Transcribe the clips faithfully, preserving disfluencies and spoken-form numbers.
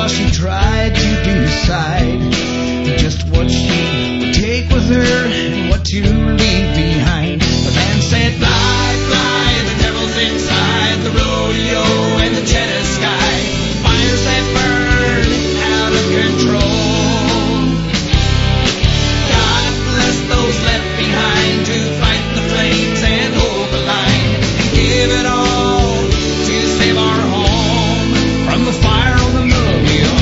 while she tried to decide just what she would take with her and what to leave behind. The man said, fly, fly, the devil's inside the rodeo and the cheddar sky, fires that burn out of control. God bless those left behind to fight the flames and hold the line and give it all to save our home from the fire on the Milligan.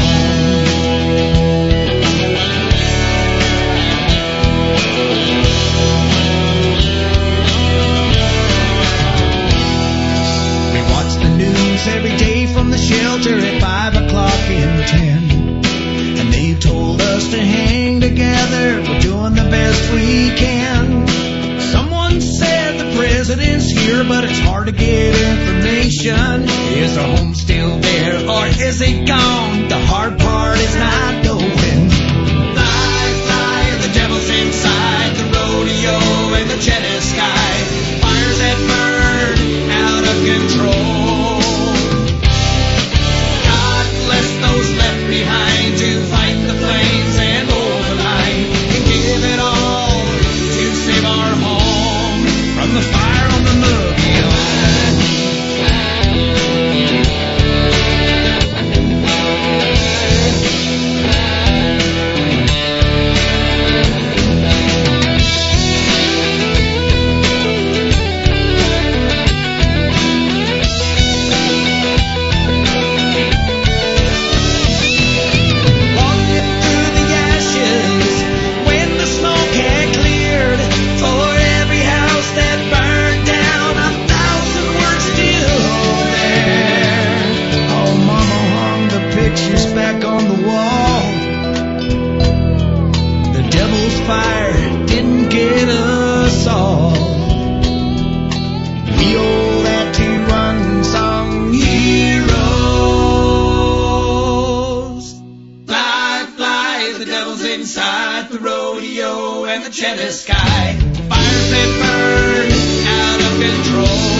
We watch the news every day from the shelter at five o'clock and ten, and they've told us to hang together. We're doing the best we can. Someone said the president's here, but it's hard to get information. Is our home still there, or is it gone? The hard part is not knowing. Fly, fly, the devil's inside the rodeo and the cheddar sky, fires that burn out of control. God bless those left behind to fight the flames and hold the line and give it all to save our home from the fire on the Milligan. Walking through the ashes when the smoke had cleared, for every house that burned down, a thousand were still there. Oh, Mama hung the pictures back on the wall. The devil's fire didn't get us all. We owe that to unsung heroes. Fly, fly, the devil's inside the rodeo and the cheddar sky, fires that burn out of control.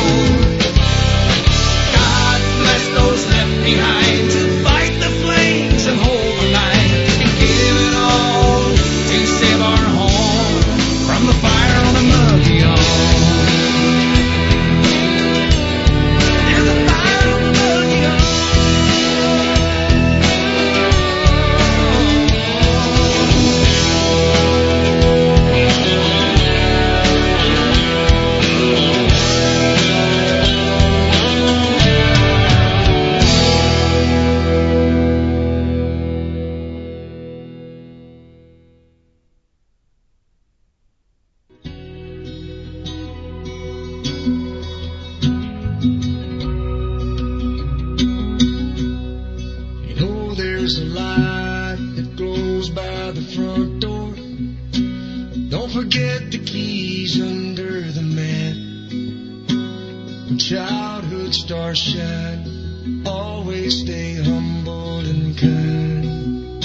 God bless those left behind to fight the flames and hold the line and give it all to save our home from the fire on the Milligan. There's a fire on the Milligan. You know there's a light that glows by the front door. Don't forget the keys under the mat. When childhood stars shine, always stay humble and kind.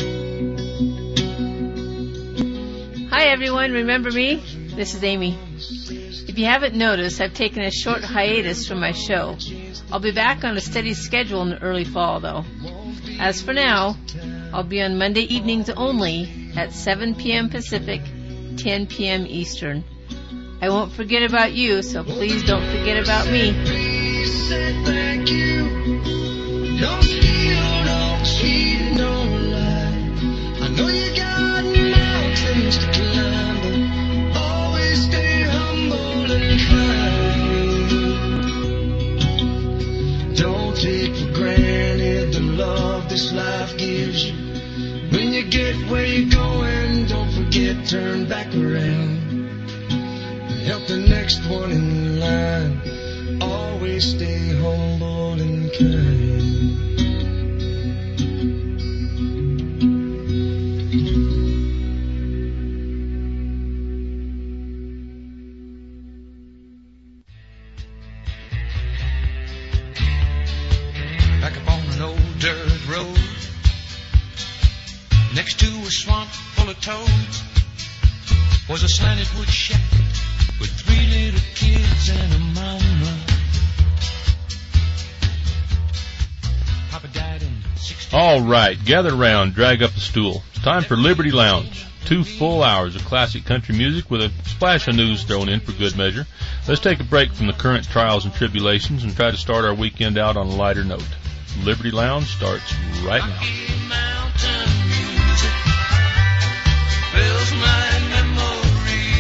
Hi everyone, remember me? This is Amy. If you haven't noticed, I've taken a short hiatus from my show. I'll be back on a steady schedule in the early fall though. As for now, I'll be on Monday evenings only at seven p.m. Pacific, ten p.m. Eastern. I won't forget about you, so please don't forget about me. Please say thank you. Don't steal, don't cheat, don't lie. I know you got mountains to climb, but always stay humble and kind. Don't take for granted the love this life gives you. When you get where you're going, don't forget, turn back around. Help the next one in line. Always stay humble and kind. Back up on an old dirt road, next to a swamp full of toads, was a slanted wood shack with three little kids and a mama. Papa died in All right, gather around, drag up a stool. It's time for Liberty Lounge. Two full hours of classic country music with a splash of news thrown in for good measure. Let's take a break from the current trials and tribulations and try to start our weekend out on a lighter note. Liberty Lounge starts right now. Rocky Mountain music fills my memory.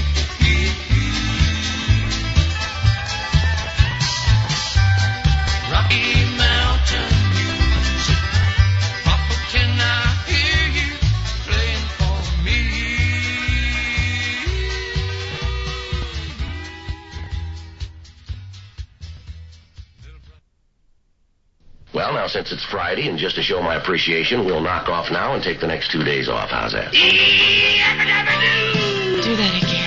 Rocky Mountain music, Papa, can I hear you playing for me? Well, now, since it's Friday, and just to show my appreciation, we'll knock off now and take the next two days off. How's that? Do that again.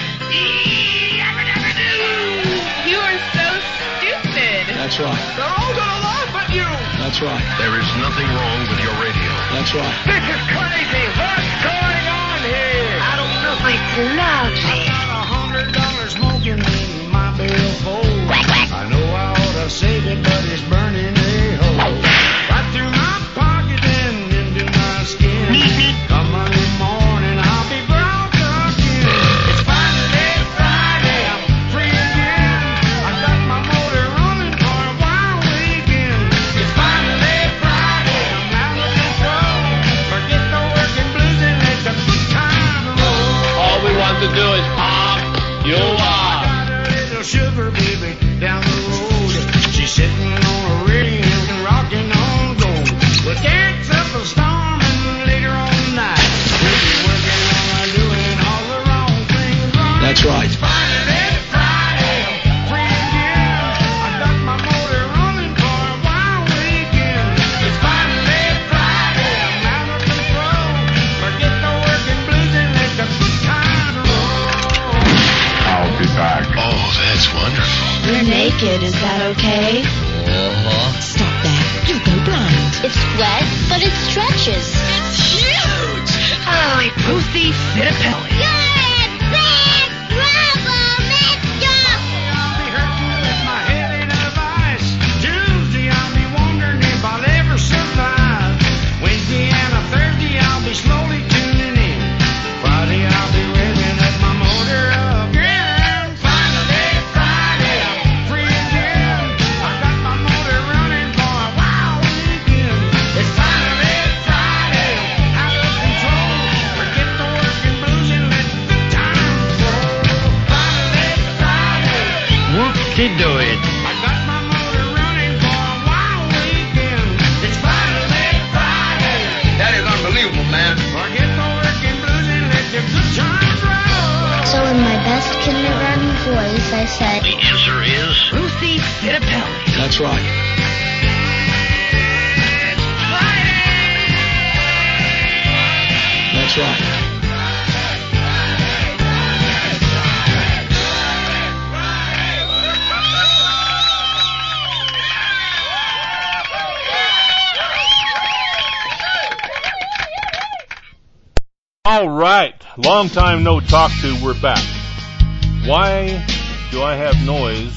You are so stupid. That's right. They're all gonna laugh at you. That's right. There is nothing wrong with your radio. That's right. This is crazy. What's going on here? I don't know. It's lovely. I got a hundred dollars smoking in my billfold. I know I ought to save it, but it's burning a hole right through my pocket and into my skin. Come Monday morning, I'll be broke again. It's finally Friday, I'm free again. I got my motor running for a wild weekend. It's finally Friday, I'm out of control. Forget the working blues and let the good time roll. All we want to do is pop you up. Got a little sugar baby down the road. She's sitting on a ring and rocking on gold. We'll dance up a storm and later on tonight we'll be working on doing all the wrong things right. That's right. It's finally Friday, I'm free again. I got my motor running for a wild weekend. It's finally Friday, I'm out of control. Forget the working blues and let the good times roll. I'll be back. Oh, that's wonderful. You're naked, is that okay? Uh-huh. Stop that. You'll go blind. It's wet, but it stretches. It's huge. Holy Pussy Fitapelli. Good, big, troublemaker. I'll be hurting with my head in a vice. Tuesday I'll be wondering if I'll ever survive. Wednesday and a Thursday I'll be slowly tuning in. Friday I'll be revving up my motor again. Finally Friday, I'm free again. I got my motor running for a wild weekend. It's finally Friday, out of control. Forget the working blues and let the good times roll. Finally Friday. Whoop-de-do-it. I got my motor running for a wild weekend. It's finally Friday. That is unbelievable, man. Forget the working blues and let the good times roll. So in my best kindergarten voice, I said, The answer is... Pussy Fitapelli. That's right. That's right. All right, long time no talk to, we're back. Why do I have noise?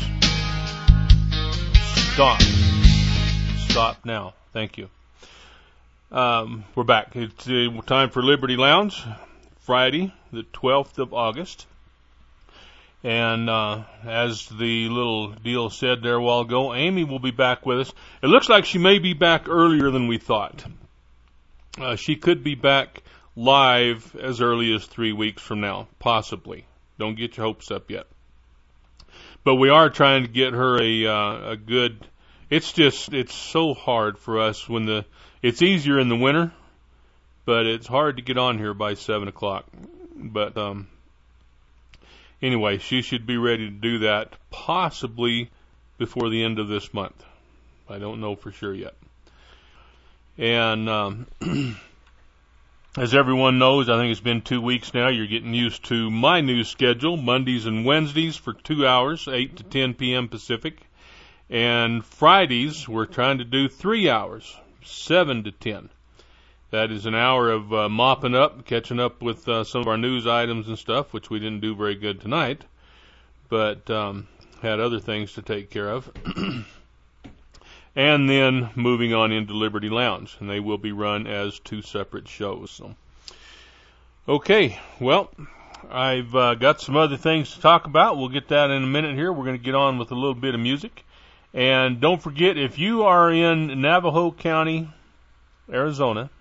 Stop. Stop now. Thank you. Um, we're back. It's uh, time for Liberty Lounge, Friday, the twelfth of August. And uh, as the little deal said there a while ago, Amy will be back with us. It looks like she may be back earlier than we thought. Uh, she could be back live as early as three weeks from now, possibly. Don't get your hopes up yet. But we are trying to get her a uh, a good. It's just it's so hard for us when the. It's easier in the winter, but it's hard to get on here by seven o'clock. But um, anyway, she should be ready to do that possibly before the end of this month. I don't know for sure yet. And um, as everyone knows, I think it's been two weeks now, you're getting used to my new schedule, Mondays and Wednesdays for two hours, eight to ten p.m. Pacific. And Fridays, we're trying to do three hours, seven to ten. That is an hour of uh, mopping up, catching up with uh, some of our news items and stuff, which we didn't do very good tonight, but um, had other things to take care of. and then moving on into Liberty Lounge, and they will be run as two separate shows. So, okay, well, I've uh, got some other things to talk about. We'll get that in a minute here. We're going to get on with a little bit of music. And don't forget, if you are in Navajo County, Arizona,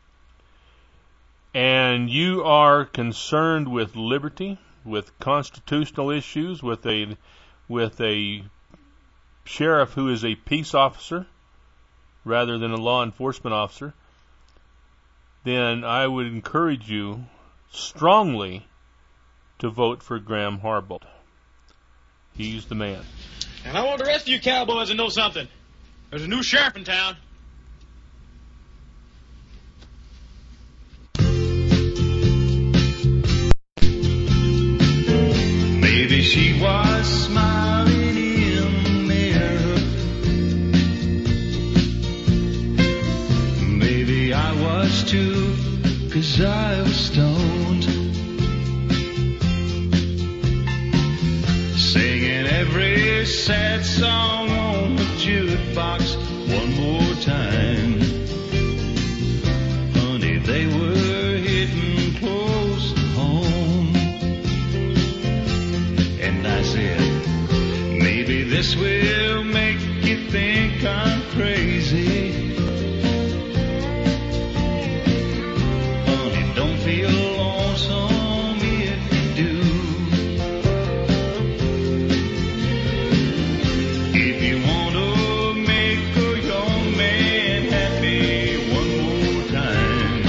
and you are concerned with liberty, with constitutional issues, with a with a sheriff who is a peace officer rather than a law enforcement officer, then I would encourage you strongly to vote for Graham Harbolt. He's the man. And I want the rest of you cowboys to know something. There's a new sheriff in town. Maybe she was smiling in the mirror. Maybe I was too, 'cause I was stoned. Singing every sad song on the jukebox one more time. Honey, they were hitting close to home. And I said, maybe this will make you think I'm crazy. Honey, don't feel lonesome if you do. If you want to make a young man happy one more time,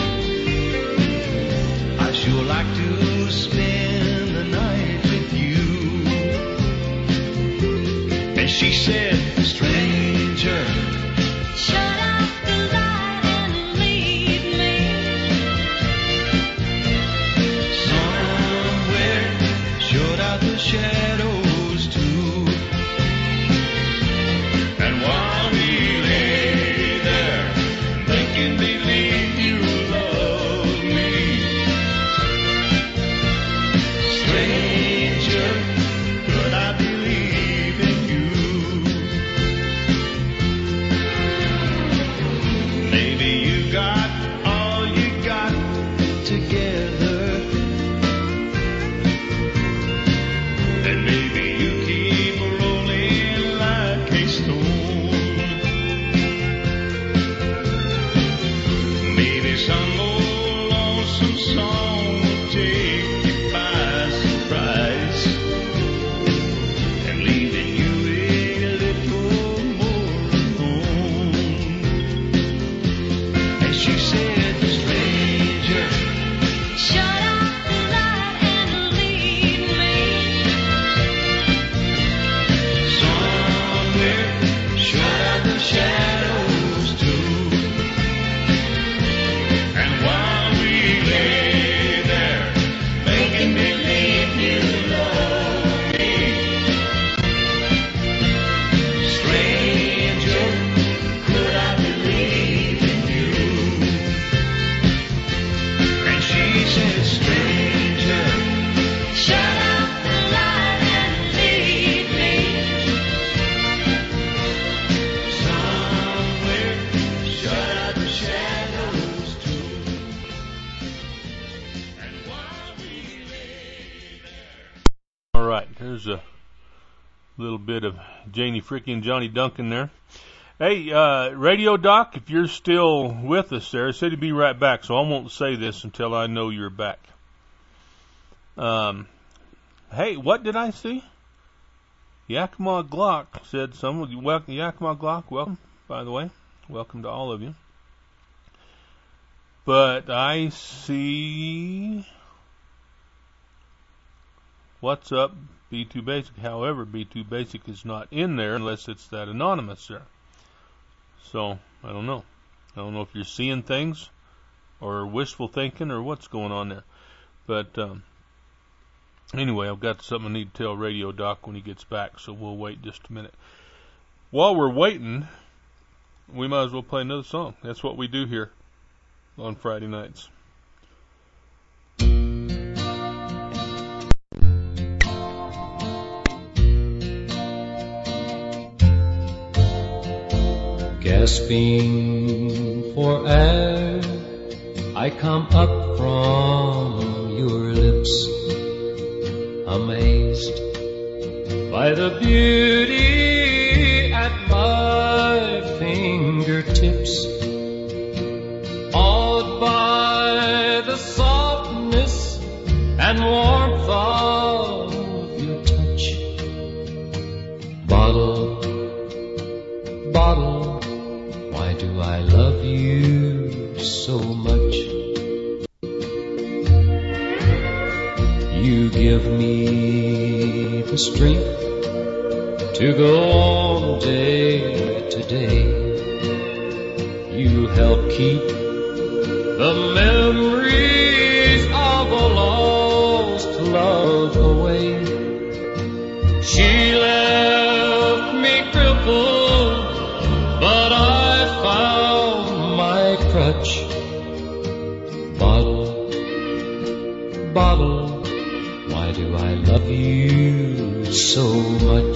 I sure like to spend the night with you. And she said, stranger, shut out the light and leave me somewhere, shut out the shadows too. And while we lay there, making believe you love me, stranger, could I believe in you? Maybe you got all you got together, and maybe you keep rolling like a stone. Maybe some old lonesome song will take you by surprise, and leaving you a little more alone. And she said, stranger, shut out the light and leave me somewhere, shut out the shadows too. And while we lay there, making believe you love me, stranger, could I believe in you? And she said, stranger, shut out the light and leave me somewhere, shut out the shadows too. And while we lay there. All right, there's a little bit of Janie Fricke and Johnny Duncan there. Hey, uh, Radio Doc, if you're still with us there, I said he'd be right back, so I won't say this until I know you're back. Um, hey, what did I see? Yakima Glock said someone. Welcome, Yakima Glock, welcome, by the way. Welcome to all of you. But I see... What's up, B two Basic? However, B two Basic is not in there unless it's that anonymous there. So, I don't know. I don't know if you're seeing things or wishful thinking or what's going on there. But, um, anyway, I've got something I need to tell Radio Doc when he gets back, so we'll wait just a minute. While we're waiting, we might as well play another song. That's what we do here on Friday nights. Gasping for air, I come up from your lips, amazed by the beauty at my fingertips, awed by the softness and warmth of your touch. Bottle, bottle, why do I love you so much? You give me the strength to go on day to day. You help keep the memories of a lost love away. She left me crippled, but I found my crutch. Bottle, bottle, why do I love you so much?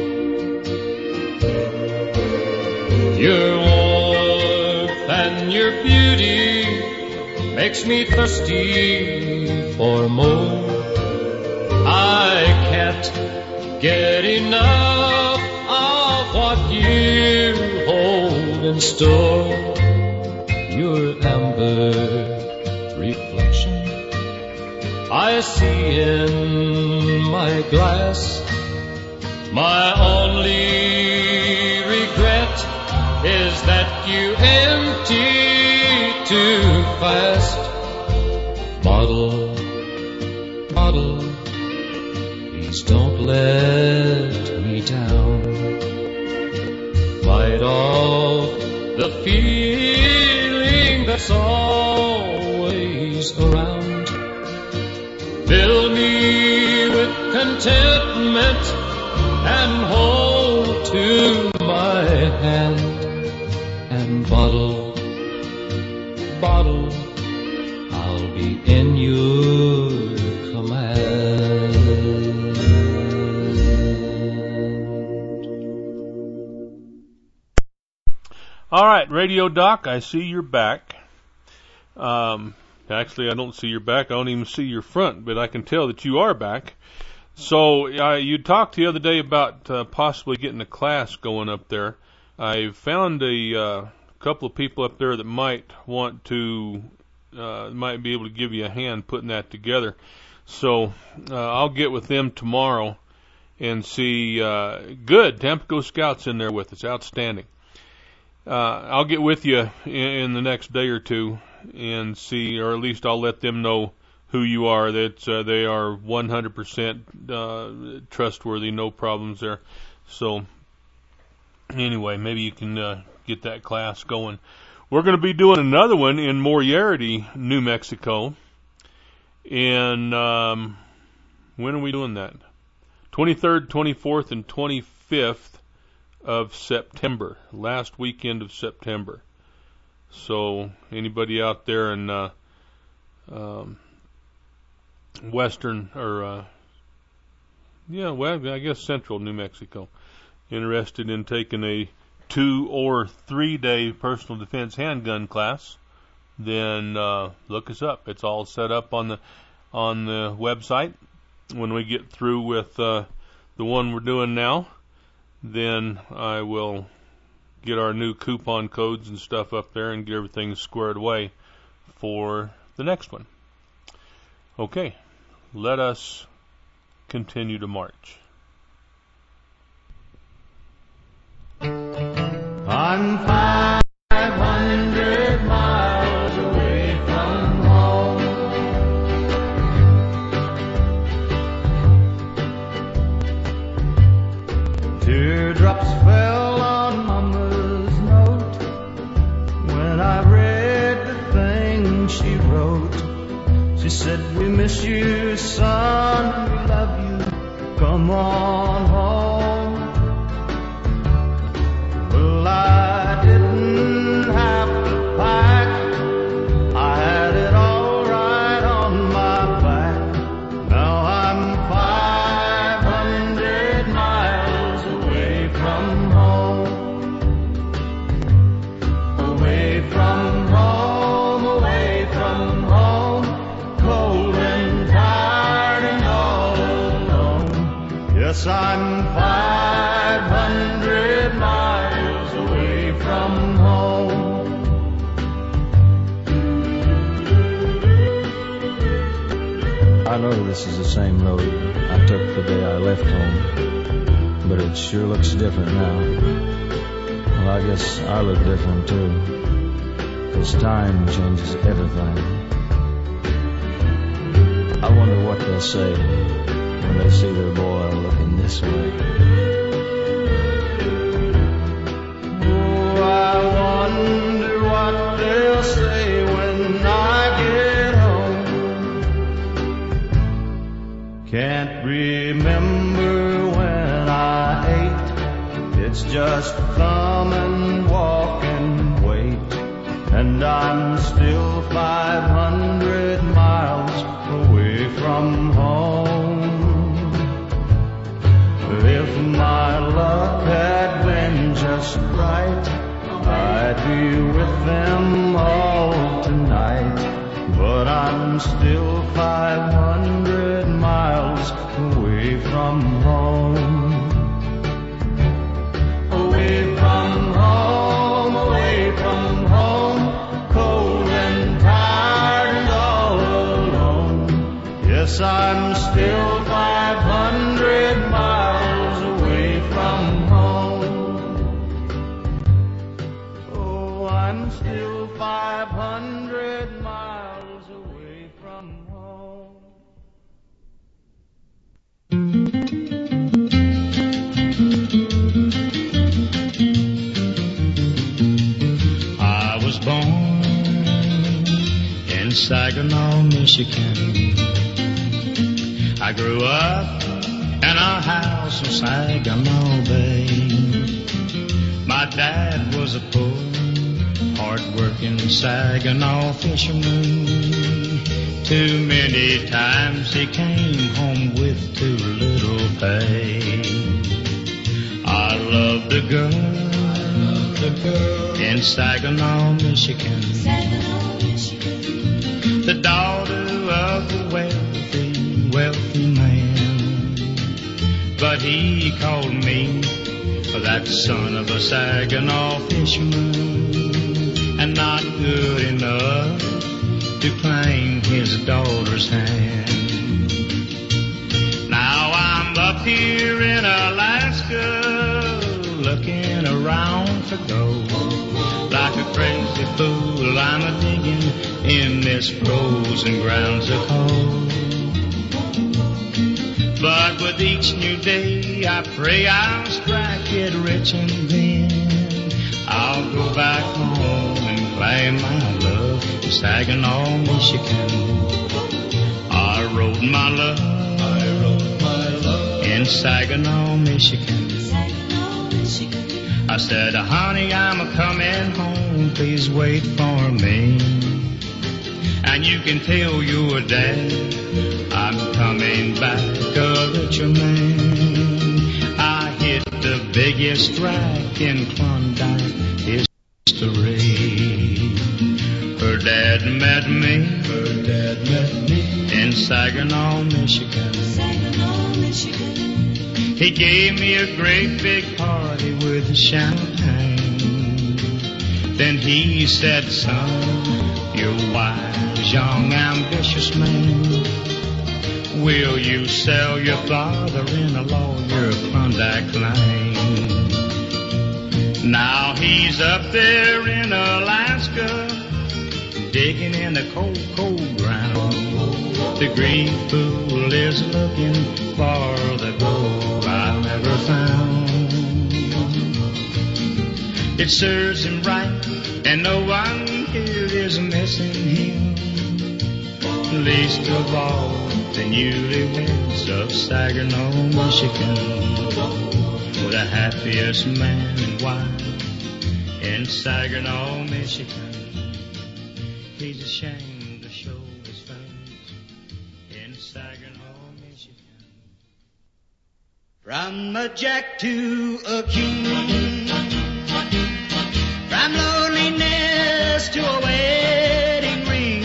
Your warmth and your beauty makes me thirsty for more. I can't get enough of what you hold in store. Your amber reflection I see in my glass. My only regret is that you empty too fast. Bottle, bottle, please don't let me down. Fight off the feeling that's always around. Fill me with contentment and hold to my hand. And bottle, bottle, I'll be in your command. All right, Radio Doc, I see you're back. Um, actually, I don't see your back. I don't even see your front, but I can tell that you are back. So uh, you talked the other day about uh, possibly getting a class going up there. I found a uh, couple of people up there that might want to, uh, might be able to give you a hand putting that together. So uh, I'll get with them tomorrow and see. Uh, good, Tampico Scouts in there with us, outstanding. Uh, I'll get with you in, in the next day or two and see, or at least I'll let them know who you are. That uh, they are one hundred percent uh, trustworthy, no problems there. So anyway, maybe you can uh, get that class going. We're going to be doing another one in Moriarty, New Mexico. And um, when are we doing that? twenty-third, twenty-fourth, and twenty-fifth of September, last weekend of September. So anybody out there in uh, um, western or uh, yeah, well, I guess central New Mexico, interested in taking a two or three day personal defense handgun class, then uh, look us up. It's all set up on the on the website. When we get through with uh, the one we're doing now, then I will get our new coupon codes and stuff up there and get everything squared away for the next one. Okay, let us continue to march. I'm five hundred miles away from home. Teardrops fell on Mama's note when I read the thing she wrote. She said, we miss you, son, we love you, come on home. Well, I didn't have to pack, I had it all right on my back. Now I'm five hundred miles away from home. Yes, I'm five hundred miles away from home. I know this is the same road I took the day I left home, but it sure looks different now. Well, I guess I look different too, 'cause time changes everything. I wonder what they'll say when they see their boy looking this way. Oh, I wonder what they'll say when I get home. Can't remember when I ate. It's just thumb and walk and wait. And I'm still five hundred miles away from home. If my luck had been just right, I'd be with them all tonight. But I'm still five hundred miles away from home. Away from home, away from home, cold and tired and all alone. Yes, I'm still five hundred miles away from home. Oh, I'm still five hundred miles away from home. I was born in Saginaw, Michigan. I grew up in a house in Saginaw Bay. My dad was a poor, hard-working Saginaw fisherman. Too many times he came home with too little pay. I loved a girl, I loved a girl in Saginaw, Michigan. Saginaw, Michigan. The daughter of the wealthy, wealthy man. But he called me that son of a Saginaw fisherman, and not good enough to claim his daughter's hand. Now I'm up here in Alaska, looking around for gold. Like a crazy fool, I'm a digging in this frozen grounds of cold. But with each new day, I pray I'll strike it rich, and then I'll go back home and claim my love in Saginaw, Michigan. I wrote my love, I wrote my love in Saginaw, Michigan. Saginaw, Michigan. I said, honey, I'm a coming home, please wait for me. And you can tell your dad I'm coming back a richer man. I hit the biggest strike in Klondike history. Her dad met me, her dad met me in Saginaw, Michigan. Saginaw, Michigan. He gave me a great big party with champagne. Then he said, son, you're wise, young, ambitious man. Will you sell your father-in-law your Klondike claim? Now he's up there in Alaska, digging in the cold, cold ground. The green fool is looking for the gold I never found. It serves him right, and no one here is missing him. Least of all, the newlyweds of Saginaw, Michigan, the happiest man and wife in Saginaw, Michigan. He's ashamed to show his face in Saginaw, Michigan. From a jack to a king, from loneliness to a wedding ring,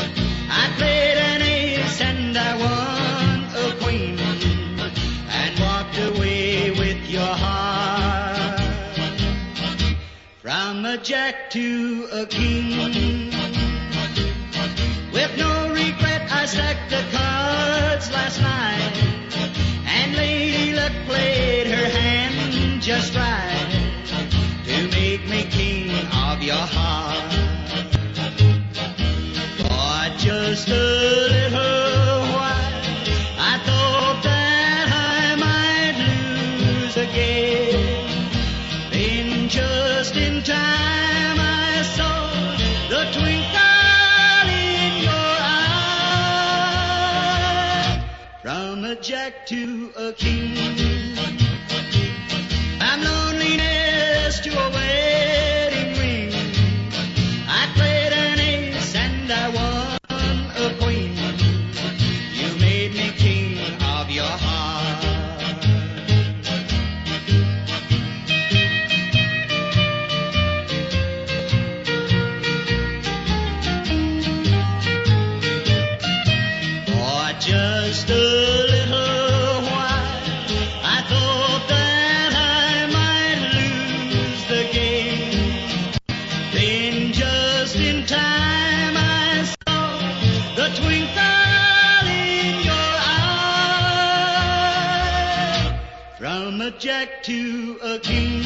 I played an ace and I won a queen, and one jack to a king. With no regret, I stacked the cards last night, and Lady Luck played her hand just right to make me king of your heart. For just a little while, I thought that I might lose again. Then just in time I saw the twinkle in your eye. From a jack to a king, from loneliness to a wedding ring, I played an ace and I won a queen. You made me king of your heart. For just a little while, I thought that I might lose the game. Then just in time I saw the twinkle in your eye. From a jack to a king,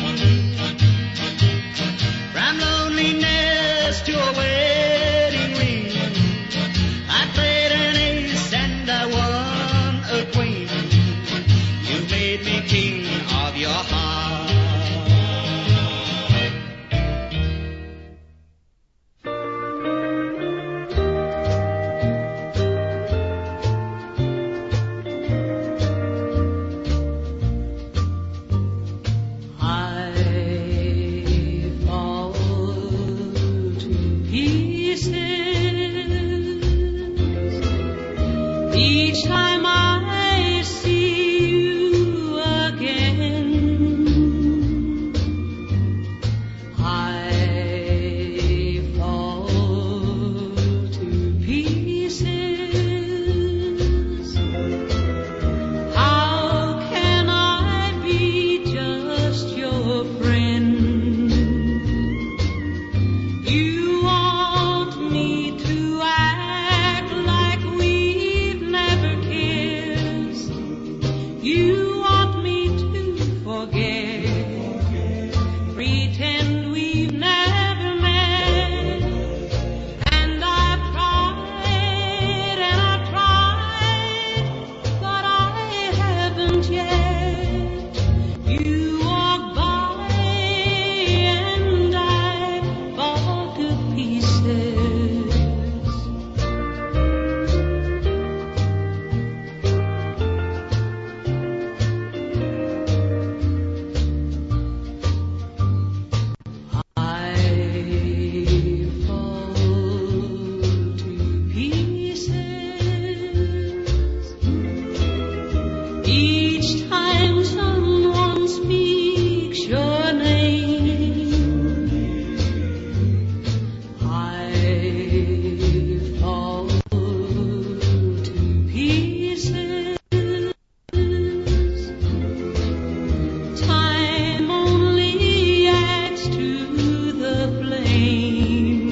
from loneliness to a wedding ring, I played an ace and I won a queen. You made me king of your heart. I fall to pieces each time I see you again. I fall to pieces. How can I be just your friend? You want me to act like we've never kissed. You want me to forget, pretend we've never met. And I've tried and I've tried, but I haven't yet. You walk by and I fall to pieces. I fall to pieces each time someone speaks your name. I fall to pieces. Time only adds to the blame.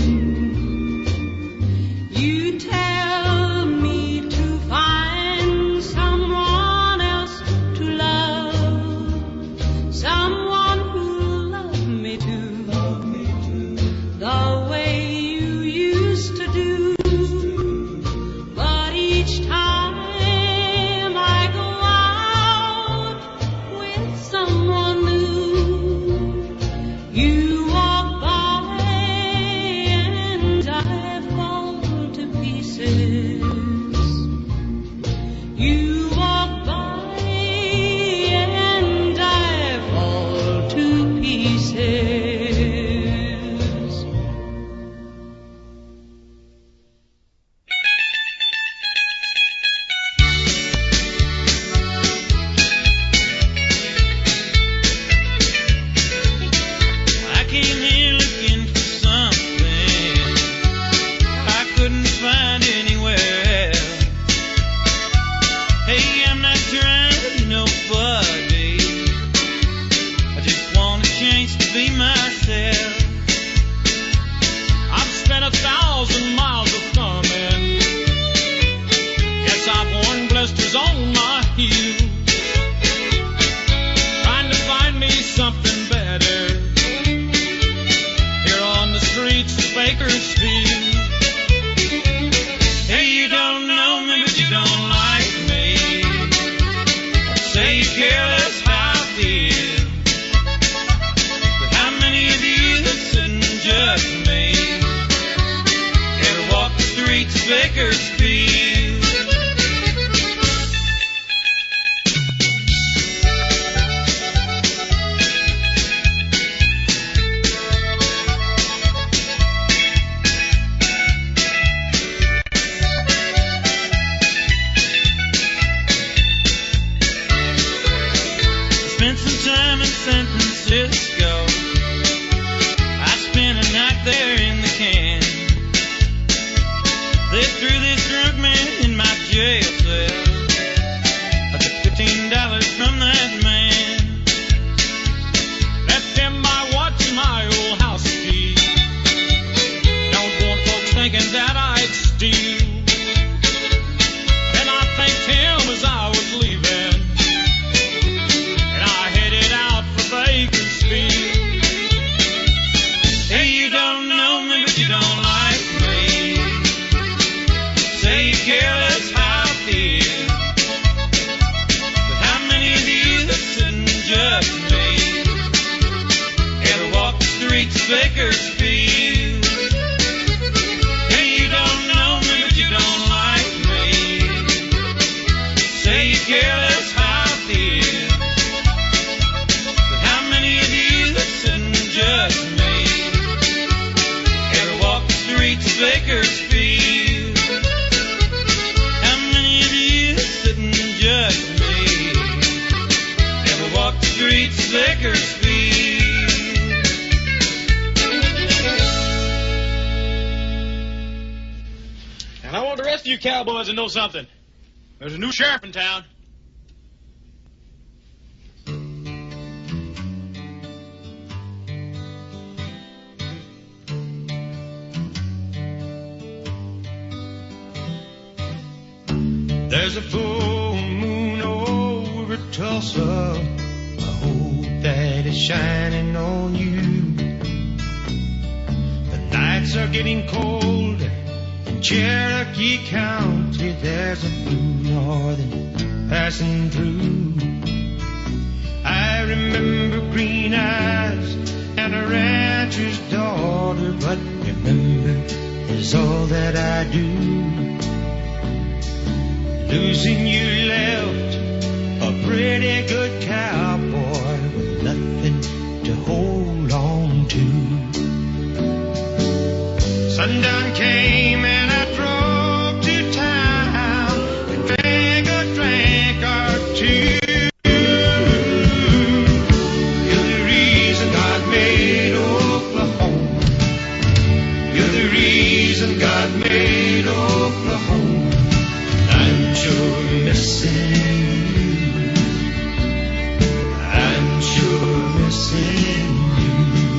You tell me to find someone else to love, someone who'll love me too, the way you used to do. But each time I go out with someone new, you walk by and I fall to pieces. You walk by and I fall to pieces. I came here looking for something I couldn't find anywhere Bakersfield. Spent some time in San Francisco. I spent a night there in the can. They threw this drunk man in my jail cell. I took fifteen dollars from that man. Left him my watch and my old house key. Don't want folks thinking that I'd steal. And I thanked him as I was leaving. And I headed out for Bakersfield. Hey, you don't know me, but you don't like me. Say you care less how I feel. But how many of you that sit and judge me ever walk the streets of Bakersfield? Hey, you don't know me, but you don't like me. Say you care less how I feel. But how many of you that sit and judge me ever walk the streets of Bakersfield? How many of you that sit and judge me ever walk the streets of Bakersfield? And I want the rest of you cowboys to know something. There's a new sheriff in town. There's a full moon over Tulsa. I hope that it's shining on you. The nights are getting cold. In Cherokee County, there's a blue northern passing through. I remember green eyes and a rancher's daughter, but remember is all that I do. Losing you left a pretty good cowboy with nothing to hold on to. Sundown came and I drove to town and drank a drink or two. You're the reason God made Oklahoma. You're the reason God made Oklahoma. I'm sure missing you. I'm sure missing you.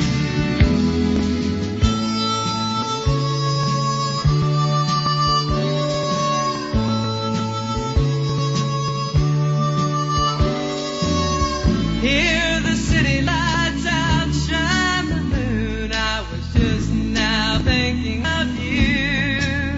Here the city lights outshine the moon. I was just now thinking of you.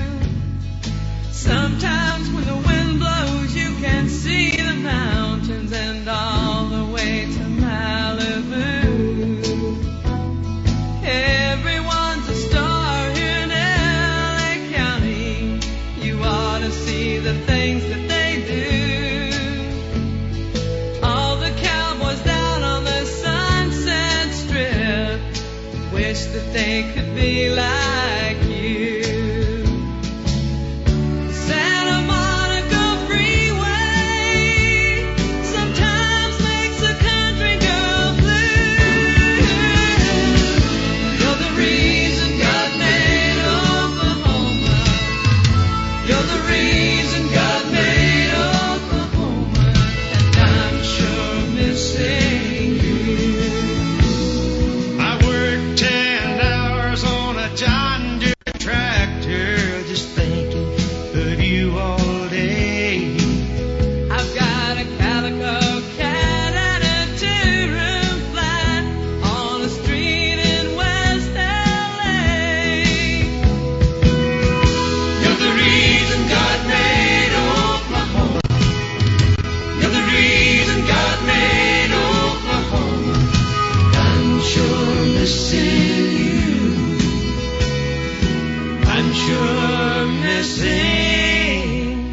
missing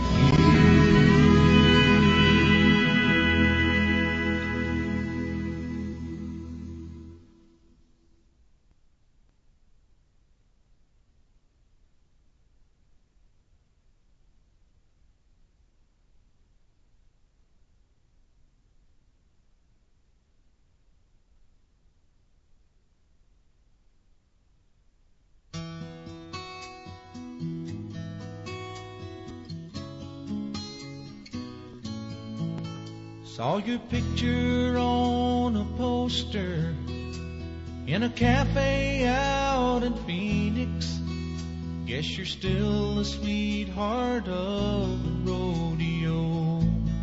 Saw your picture on a poster in a cafe out in Phoenix. Guess you're still the sweetheart of the rodeo.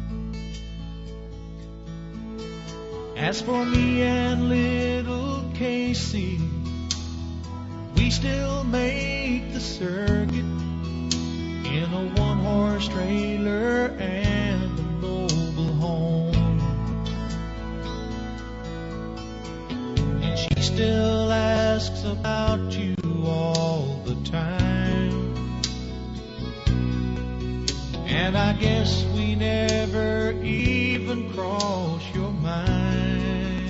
As for me and little Casey, we still make the circuit in a one-horse trailer and a mobile home. And she still asks about you all the time. And I guess we never even cross your mind.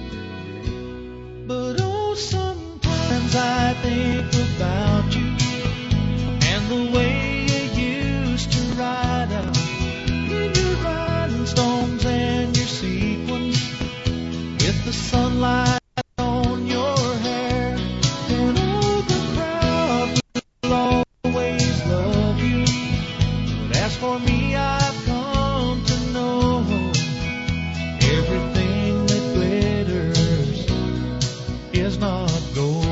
But oh, sometimes I think about you and the way you used to ride out in your rhinestones and your sequins with the sunlight on your hair. And oh, the crowd will always love you. But as for me, I've come to know everything that glitters is not gold.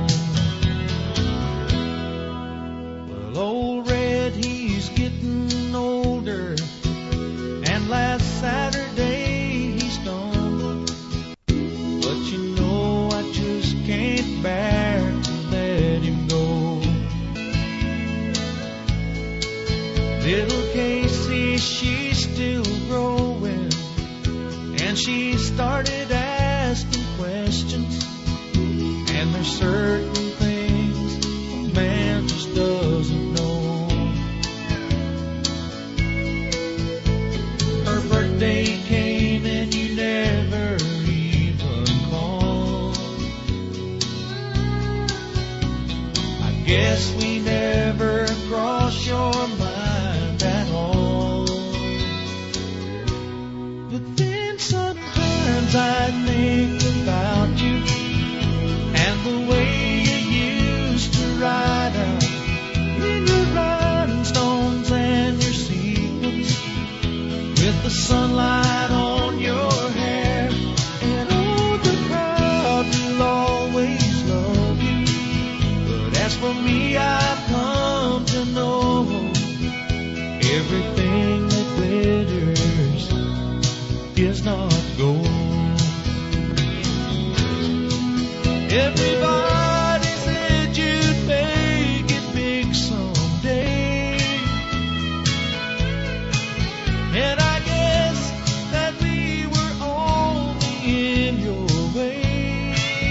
Well, old Red, he's getting older, and last Saturday he stumbled. But you know I just can't bear to let him go. Little Casey, she's still growing, and she started asking questions. And there's certain things a man just doesn't know. Her birthday came and you never even called. I guess we never crossed your mind at all. But then sometimes I think about you and the way you used to ride out in your rhinestones and your sequins with the sunlight on your hair. And oh, the crowd will always love you. But as for me, I've come to know everything that glitters is not gold. Everybody said you'd make it big someday, and I guess that we were only in your way.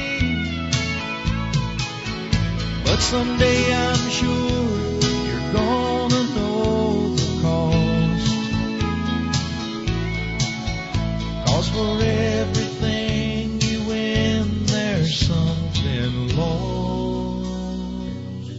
But someday I'm sure you're gonna know the cost. 'Cause for everything you win, there's something lost.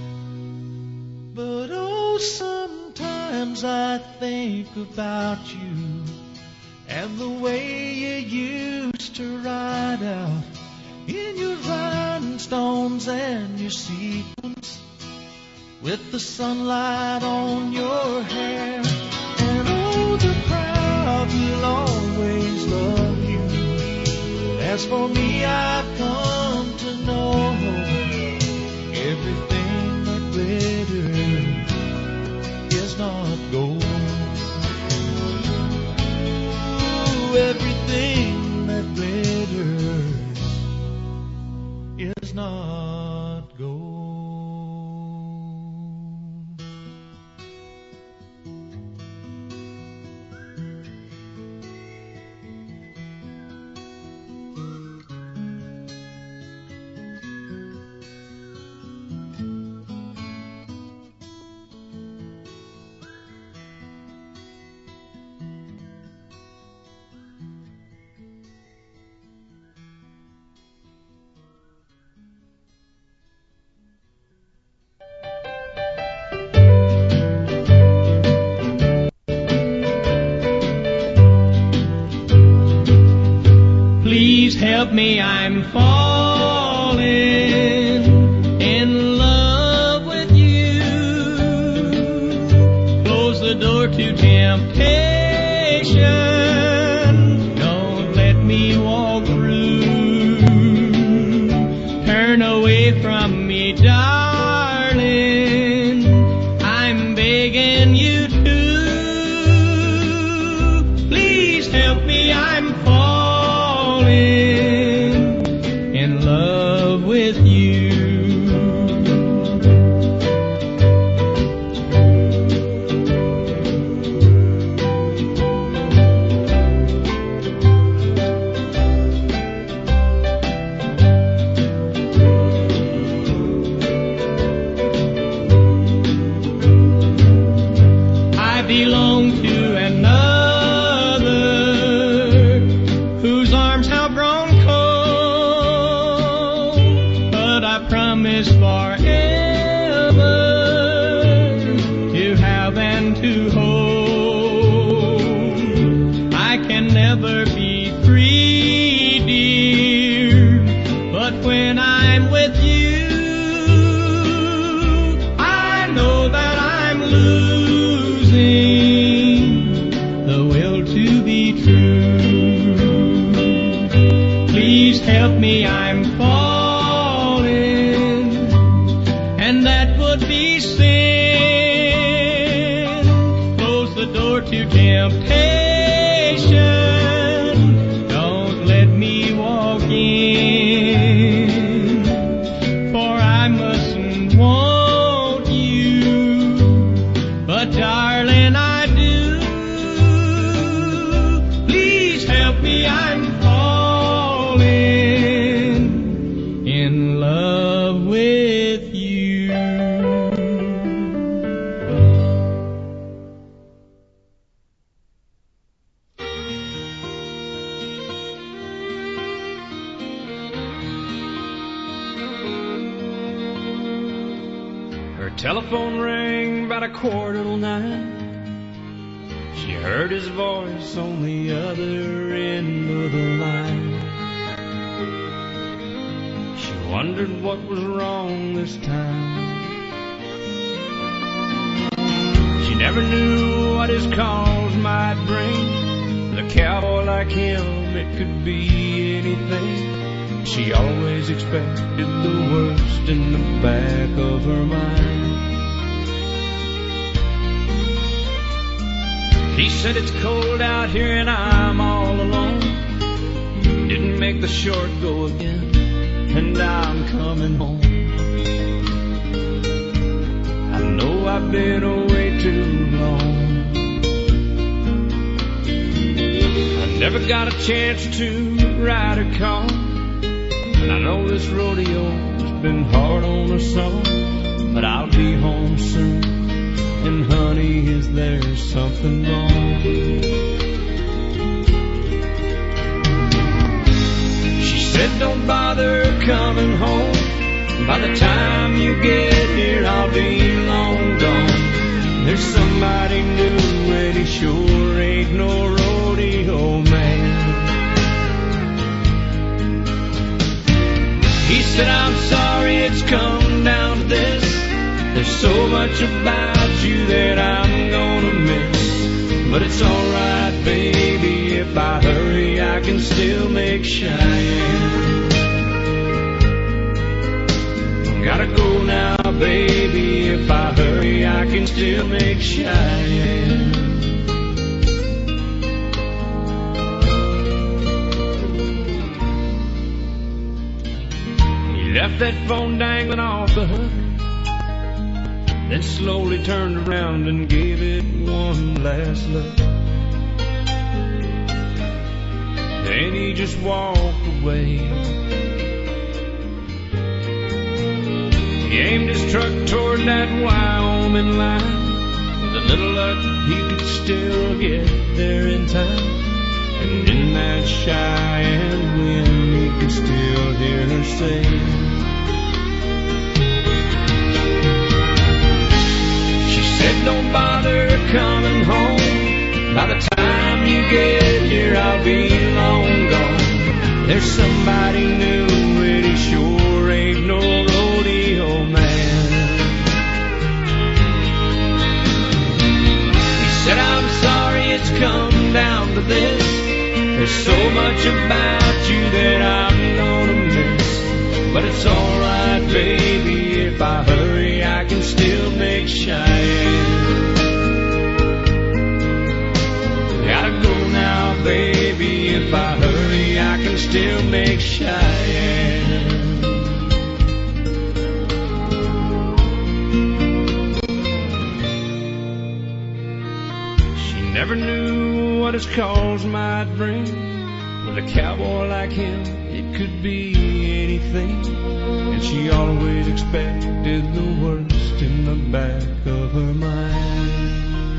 But oh, sometimes I think about you and the way you used to ride out in your rhinestones and your sequins with the sunlight on your hair. And oh, the crowd will always love you. But as for me, I've come to know everything that glitters is not gold. Ooh, everything that glitters is not gold. help me, I'm falling in love with you. Close the door to temptation. Don't let me walk through. Turn away from me, darling. I'm begging you to. Please help me, I'm falling in love with you. I belong to another whose arms have grown cold, but I promise forever to have and to hold. I can never be free, dear, but when I'm with you, I know that I'm losing the will to be true. Please help me, I'm falling, and that would be sin. Close the door to temptation. Don't let me walk in, for I mustn't want you, but darling, I do. Please help me, I'm falling in love with you. Her telephone rang about a quarter till nine. She heard his voice on the other end of the line. She wondered what was wrong this time. She never knew what his cause might bring. With a cowboy like him, it could be anything. She always expected the worst in the back of her mind. He said it's cold out here and I'm all alone. Didn't make the short go again, and I'm coming home. I know I've been away too long. I never got a chance to ride a car, and I know this rodeo's been hard on us all, but I'll be home soon. And honey, is there something wrong? She said, don't bother coming home. By the time you get here, I'll be long gone. There's somebody new, and he sure ain't no rodeo man. He said, I'm sorry it's come down to this. There's so much about you that I'm gonna miss. But it's alright, baby, if I hurry, I can still make Cheyenne. Gotta go now, baby, if I hurry, I can still make Cheyenne. He left that phone dangling off the hook, then slowly turned around and gave it one last look. Then he just walked away. He aimed his truck toward that Wyoming line. With a little luck, he could still get there in time. And in that Cheyenne wind, he could still hear her say, said, don't bother coming home. By the time you get here, I'll be long gone. There's somebody new and he sure ain't no rodeo man. He said, I'm sorry it's come down to this. There's so much about you that I'm gonna miss. But it's alright, baby, if I hurry I can still make Cheyenne. Gotta go now, baby, if I hurry I can still make Cheyenne. She never knew what his calls might bring. With a cowboy like him, it could be anything. And she always expected the worst in the back of her mind.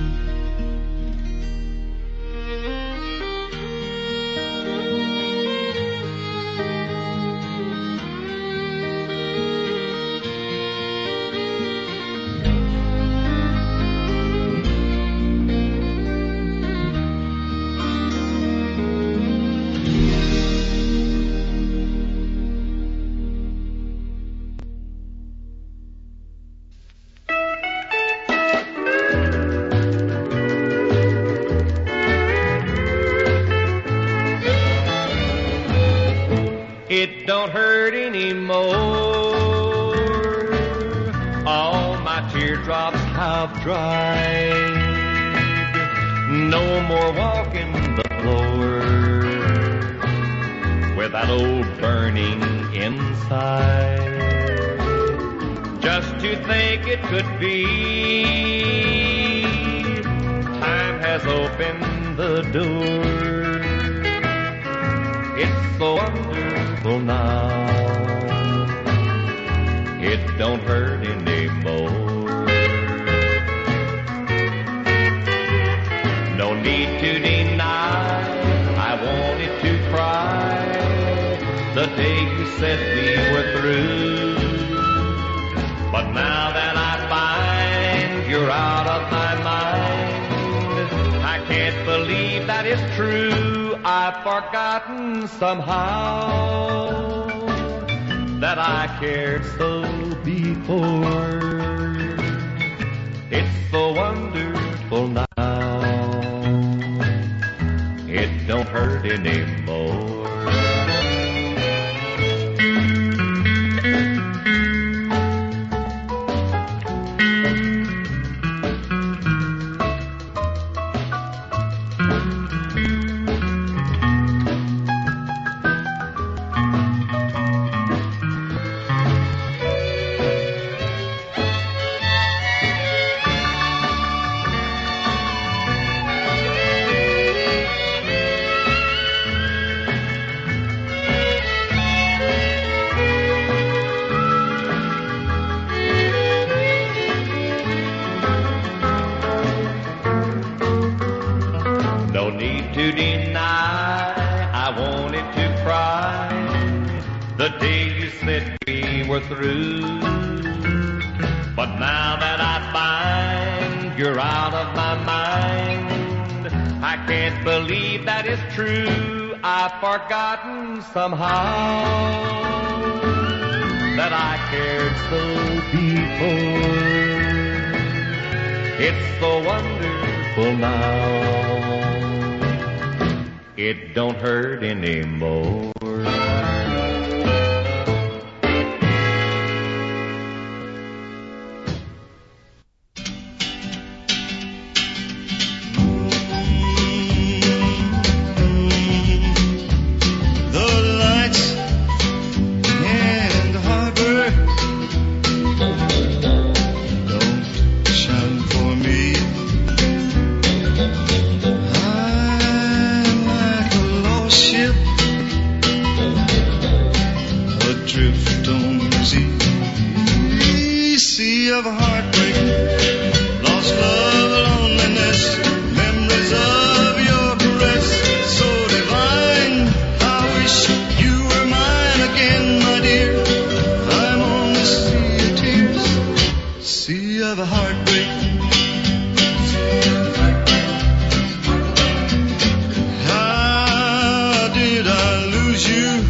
It don't hurt anymore. All my teardrops have dried. No more walking the floor with that old burning inside. Just to think it could be, time has opened the door. It's so wonderful now, it don't hurt anymore. No need to deny, I wanted to cry the day you said we were through. But now that I find you're out of my mind, I can't believe that it's true. I've forgotten somehow that I cared so before. It's so wonderful now, it don't hurt anymore. Through. But now that I find you're out of my mind, I can't believe that it's true. I've forgotten somehow that I cared so before. It's so wonderful now, it don't hurt anymore. How did I lose you?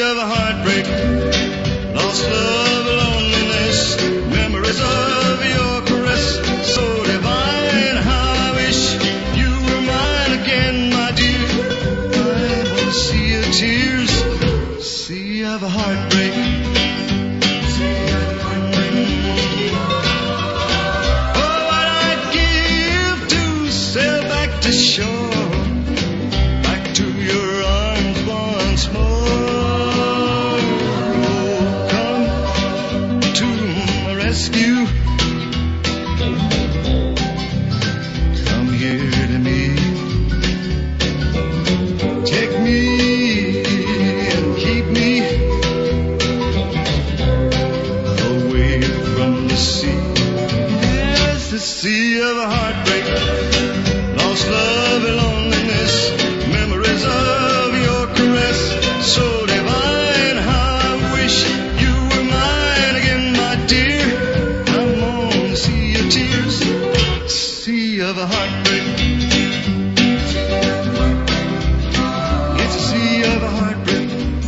of a heartbreak, lost love, loneliness, memories of your caress, so divine. How I wish you were mine again, my dear. I want to see your tears, sea of a heartbreak. To shore, back to your arms once more. Oh, come to my rescue. Come here to me. Take me and keep me away from the sea. Yes, the sea of a heartbreak. Love and loneliness, memories of your caress, so divine. How I wish you were mine again, my dear. I'm on the sea of tears, sea of a heartbreak. It's a sea of a heartbreak.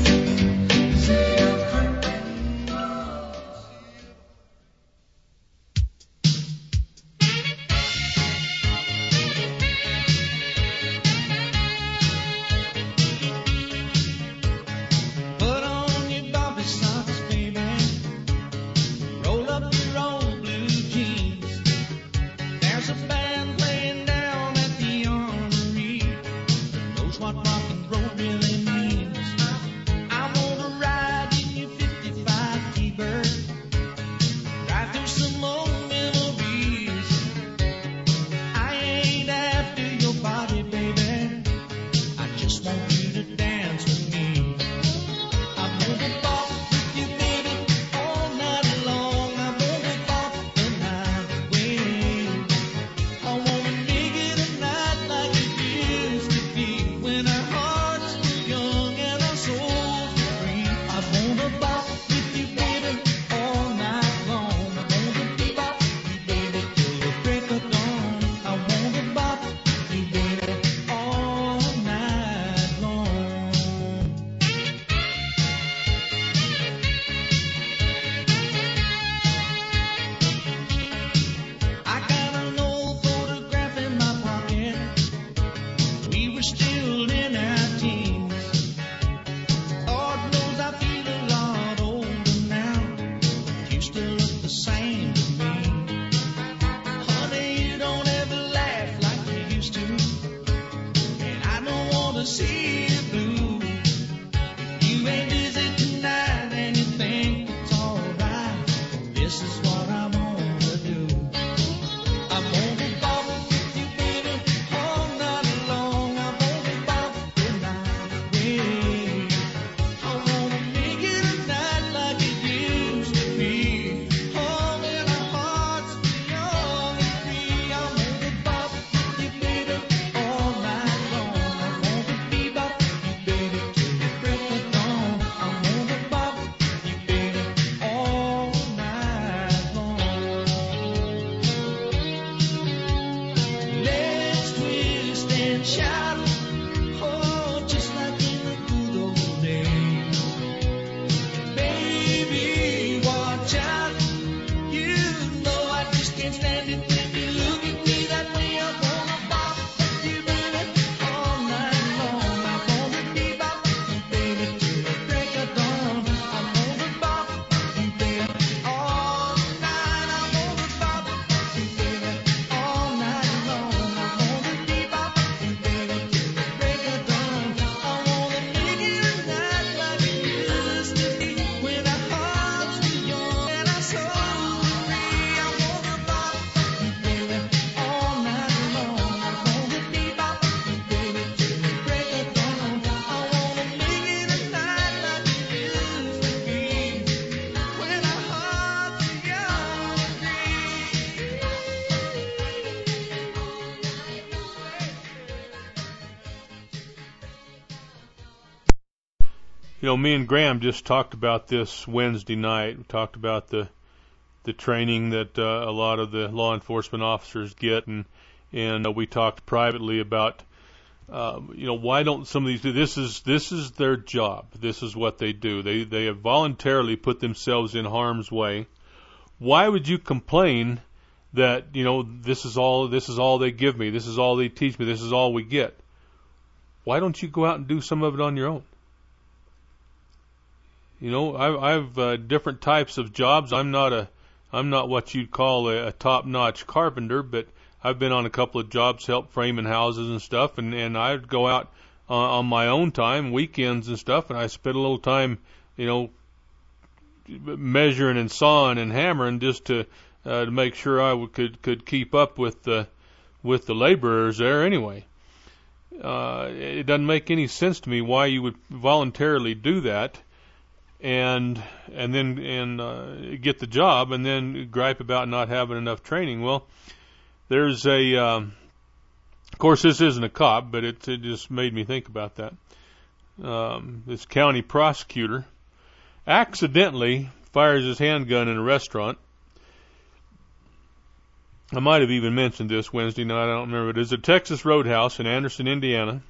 You know, me and Graham just talked about this Wednesday night. We talked about the the training that uh, a lot of the law enforcement officers get, and and uh, we talked privately about Uh, you know, why don't some of these do this? Is this is their job? This is what they do. They they have voluntarily put themselves in harm's way. Why would you complain that, you know, this is all this is all they give me, this is all they teach me, this is all we get? Why don't you go out and do some of it on your own? You know, I, I've uh, different types of jobs. I'm not a I'm not what you'd call a, a top-notch carpenter, but I've been on a couple of jobs, help framing houses and stuff, and, and I'd go out uh, on my own time, weekends and stuff, and I spent a little time, you know, measuring and sawing and hammering just to uh, to make sure I w- could could keep up with the with the laborers there anyway. Uh, it doesn't make any sense to me why you would voluntarily do that and and then and uh, get the job and then gripe about not having enough training. Well, there's a, um, of course, this isn't a cop, but it, it just made me think about that. Um, this county prosecutor accidentally fires his handgun in a restaurant. I might have even mentioned this Wednesday night, I don't remember. It is a Texas Roadhouse in Anderson, Indiana.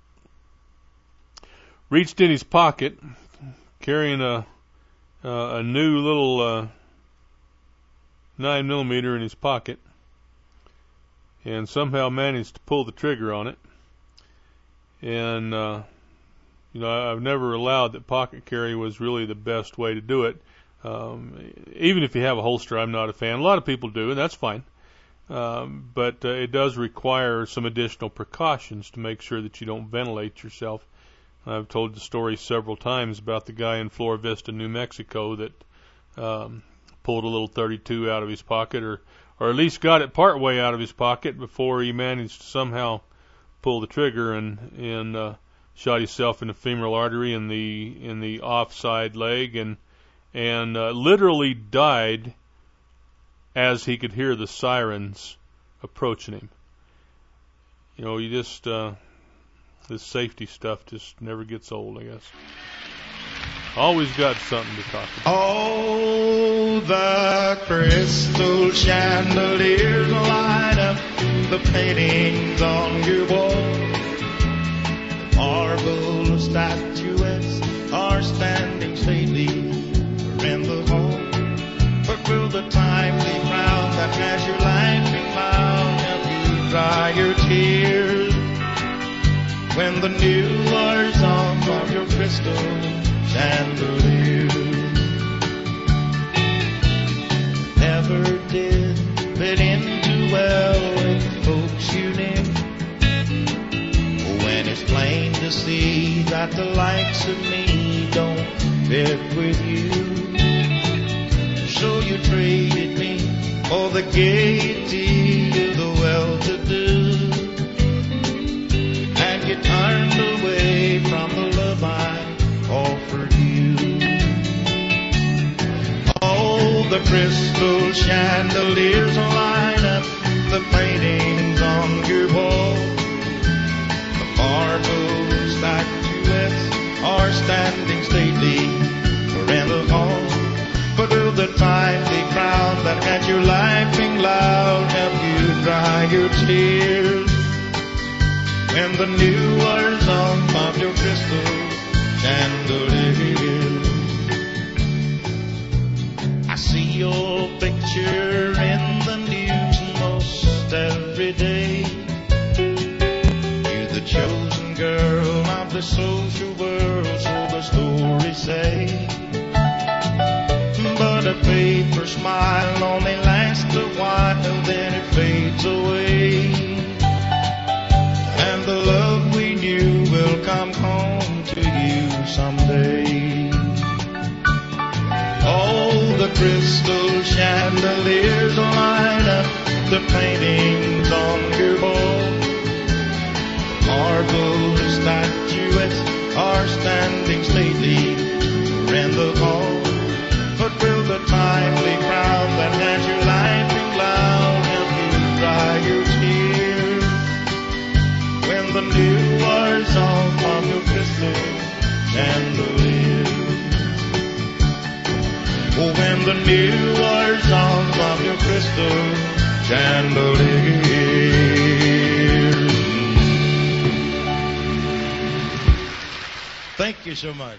Reached in his pocket, carrying a uh, a new little uh, nine millimeter in his pocket, and somehow managed to pull the trigger on it. And, uh, you know, I've never allowed that pocket carry was really the best way to do it. Um, even if you have a holster, I'm not a fan. A lot of people do, and that's fine. Um, but uh, it does require some additional precautions to make sure that you don't ventilate yourself. I've told the story several times about the guy in Flora Vista, New Mexico, that um, pulled a little thirty-two out of his pocket, or or at least got it part way out of his pocket before he managed to somehow pull the trigger and and uh, shot himself in the femoral artery in the in the offside leg, and and uh, literally died as he could hear the sirens approaching him. You know, you just uh, this safety stuff just never gets old, I guess. Always got something to talk about. Oh, the crystal chandeliers light up the paintings on your wall. The marble statuettes are standing stately in the hall. But will the timely crowd that has your laughing mouth help you dry your tears when the new lures on of your crystal chandelier? Never did fit in too well with the folks you knew. When it's plain to see that the likes of me don't fit with you, so you traded me for the gaiety of the well-to-do, and you turned away from the love I offered you. Oh, the crystal chandeliers light up the paintings on your wall. The marble statuettes are standing stately in the hall. But will the timely crowd that had you laughing loud help you dry your tears when the new lures on of your crystal chandelier? I see your picture in the news most every day. You're the chosen girl of the social world, so the stories say. But a paper smile only lasts a while, then it fades away, and the love we knew will come home to you someday. Oh, the crystal chandeliers light up the paintings on your wall. Marble statuettes are standing stately in the hall. But will the timely crowd that has your laughing loud help you dry your tears when the new lures off of your crystal chandelier? Oh, when the new lures off of your crystal chandelier. you so much.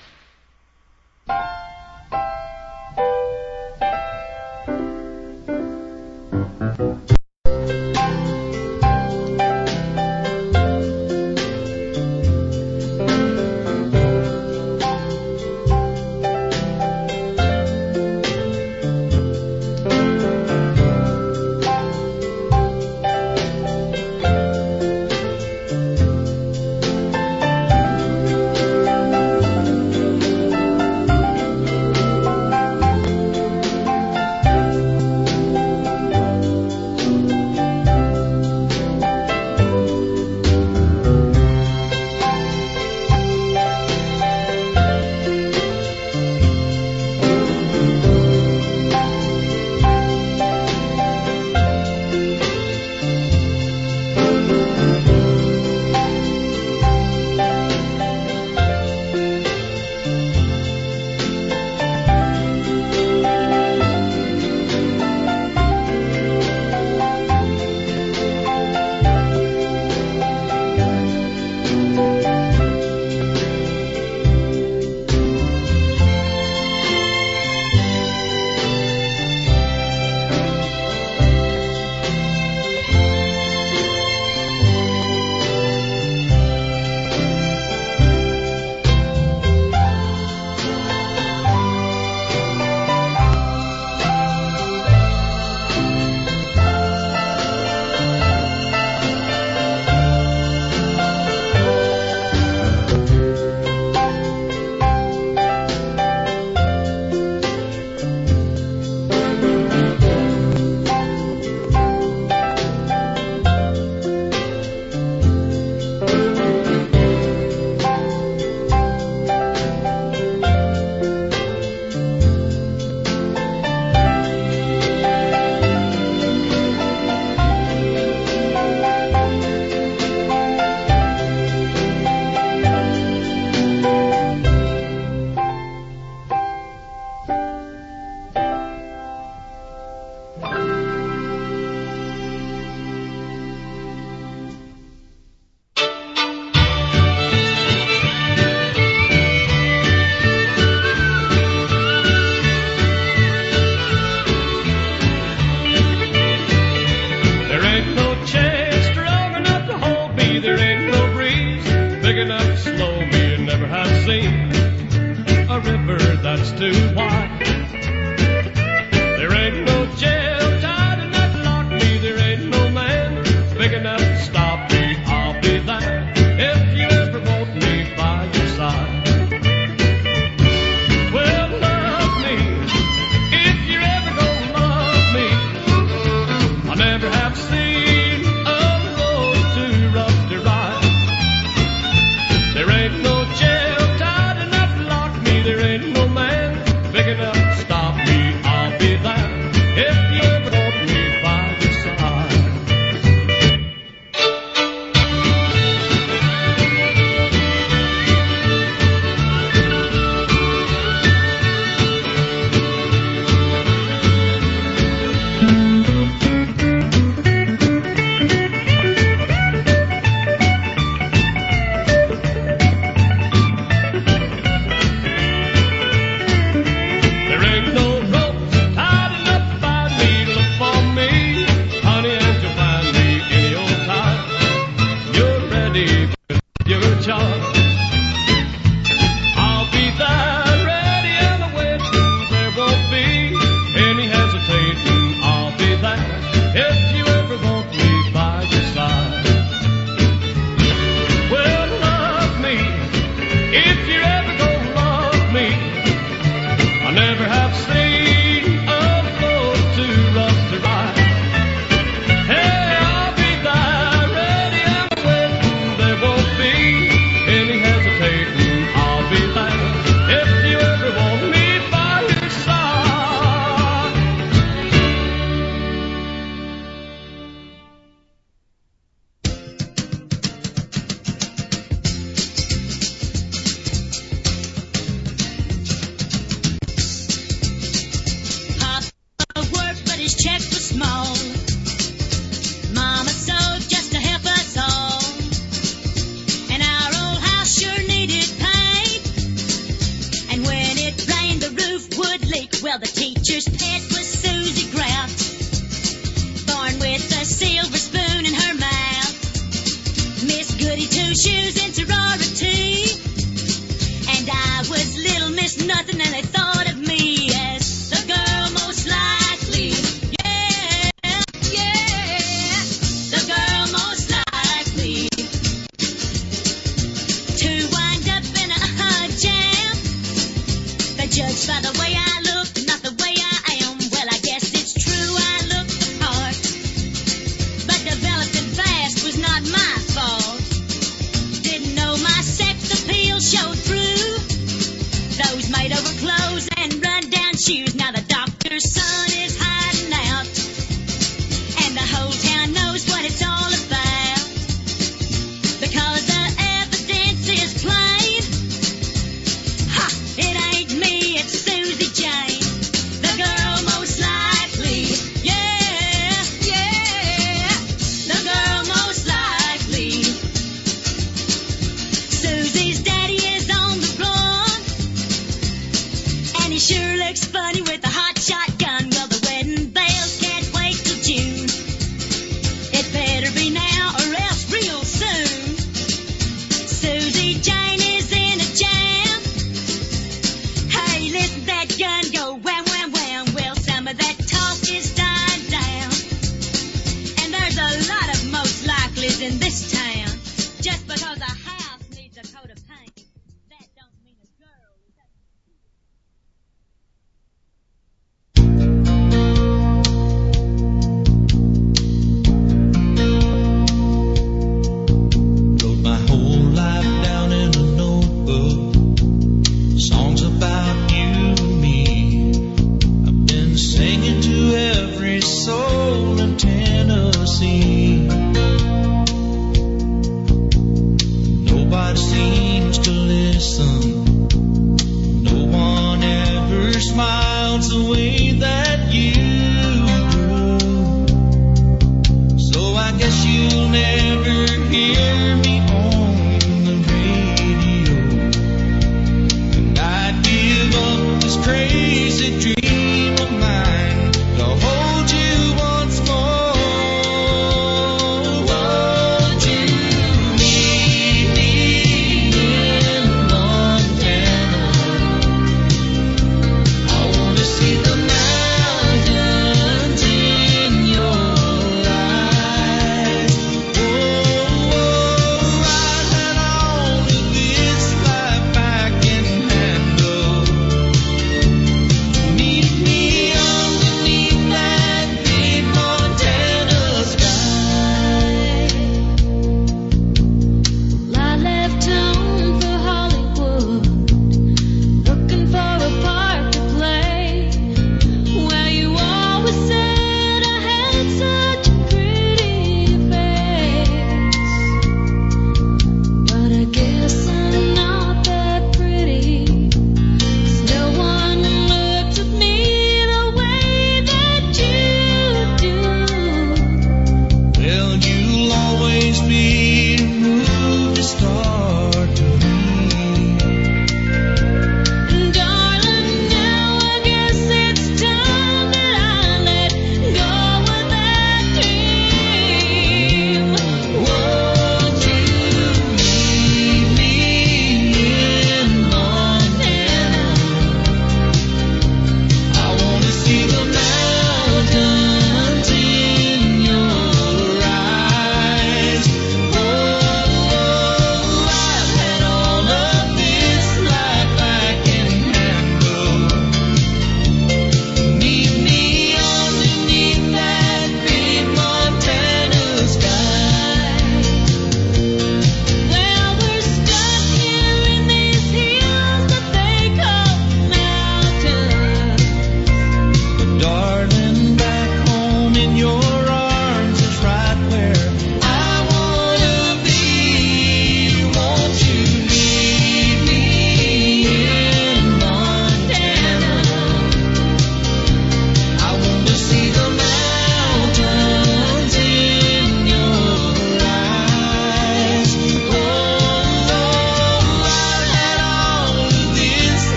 river that's too wide. There ain't no jail shoes in sorority. And I was Little Miss Nothing, and they thought of me as the girl most likely. Yeah, yeah, the girl most likely to wind up in a jam. They judge by the way I look, not the way I am. Well, I guess it's true I look the part, but developing fast was not my fault. Didn't know my sex appeal showed through those made over clothes and run down shoes. Now the doctor's son is hiding out, and the whole town knows what it's all about, because the evidence is plain. Ha! It ain't me, it's Susie Jane, the girl most likely. Yeah, yeah, the girl most likely. Susie's daddy is on the run, and he sure looks funny with a hot shotgun. Well, the wedding bells can't wait till June. It better be now or else real soon. Susie Jane is in a jam. Hey, listen to that gun go wham, wham, wham. Well, some of that talk is dying down, and there's a lot of most likelies in this town. Just because a house needs a coat of paint, that don't mean a girl is a... Wrote my whole life down in a notebook, songs about you and me. I've been singing to every soul in Tennessee.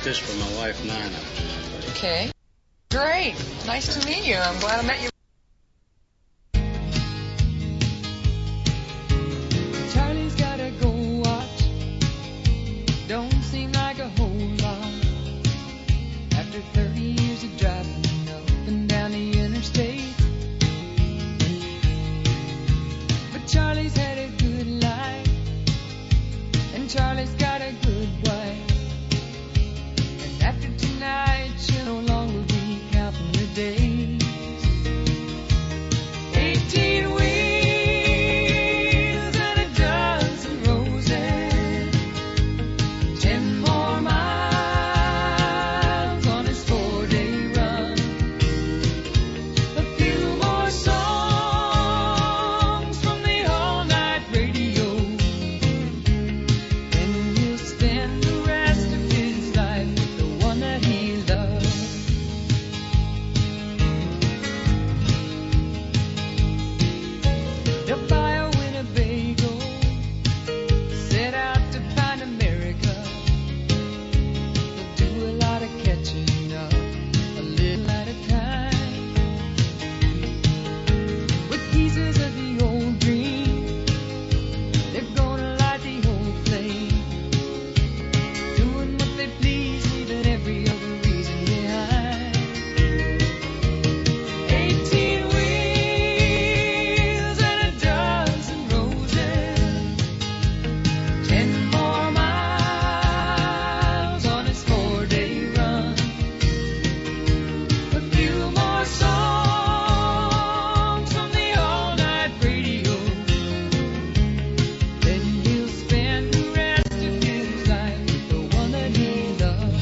this for my wife, Nina. Okay. Great. Nice to meet you. I'm glad I met you. Charlie's gotta go watch. Don't seem like a whole lot. After thirty years of driving up and down the interstate. But Charlie's had a good life. And Charlie's got a good wife. And after tonight, she'll no longer be counting the days. Eighteen wheels and a dozen roses. Ten more miles on his four-day run. A few more songs from the all-night radio. Then he'll spend the rest of his life with the one that he loves. They'll buy a Winnebago, set out to find America. They'll do a lot of catching up, a little at a time. With pieces of the old dream, they're gonna light the old flame. Doing what they please, leaving every other reason behind. Eighteen wheels and a dozen roses. Ten more miles on his four-day run. A few more songs from the all-night radio. Then he'll spend the rest of his life with the one that he loves.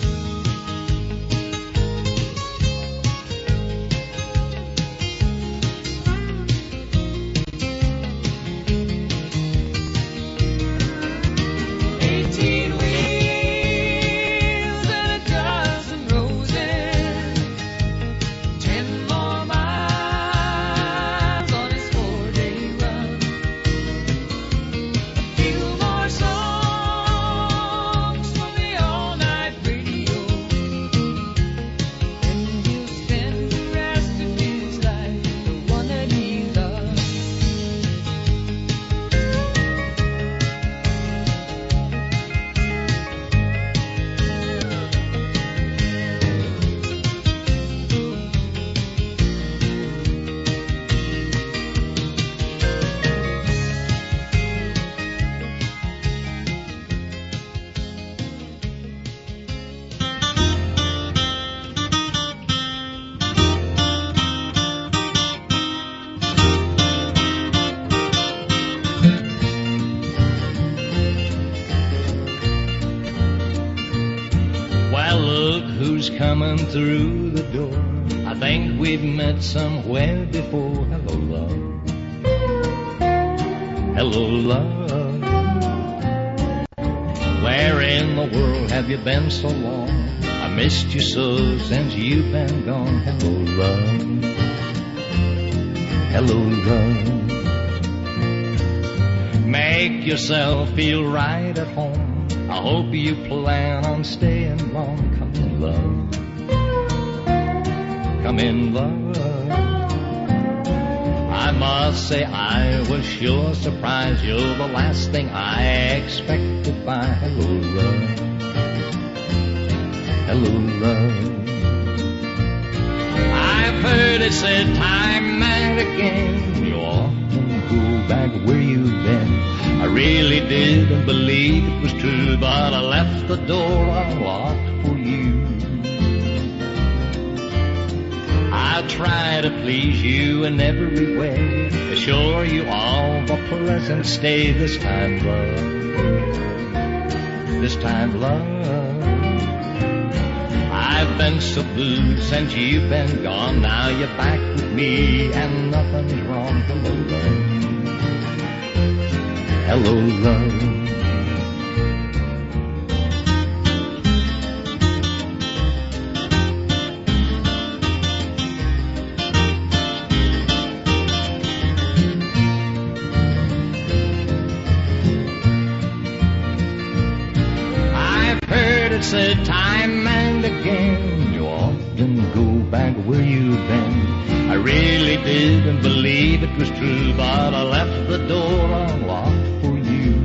Eighteen wheels and a dozen roses. Ten more miles on his four-day run. A few more songs from the all-night radio. Then he'll spend the rest of his life with the one that he loves. Well, look who's coming through the door. I think we've met somewhere before. Hello, love. Hello, love. Where in the world have you been so long? I missed you so since you've been gone. Hello, love. Hello, love. Make yourself feel right at home. I hope you plan on staying long. Come in, love. Come in, love. I must say I was sure surprised. You're the last thing I expected to find. Hello, love. Hello, love. I've heard it said time and again, you often go back where you've been. I really didn't believe it was true, but I left the door unlocked for you. I try to please you in every way, assure you all the pleasant stay. This time, love. This time, love. I've been so blue since you've been gone. Now you're back with me and nothing's wrong. Hello, love. Hello, love. said time and again, you often go back where you've been. I really didn't believe it was true, but I left the door unlocked for you.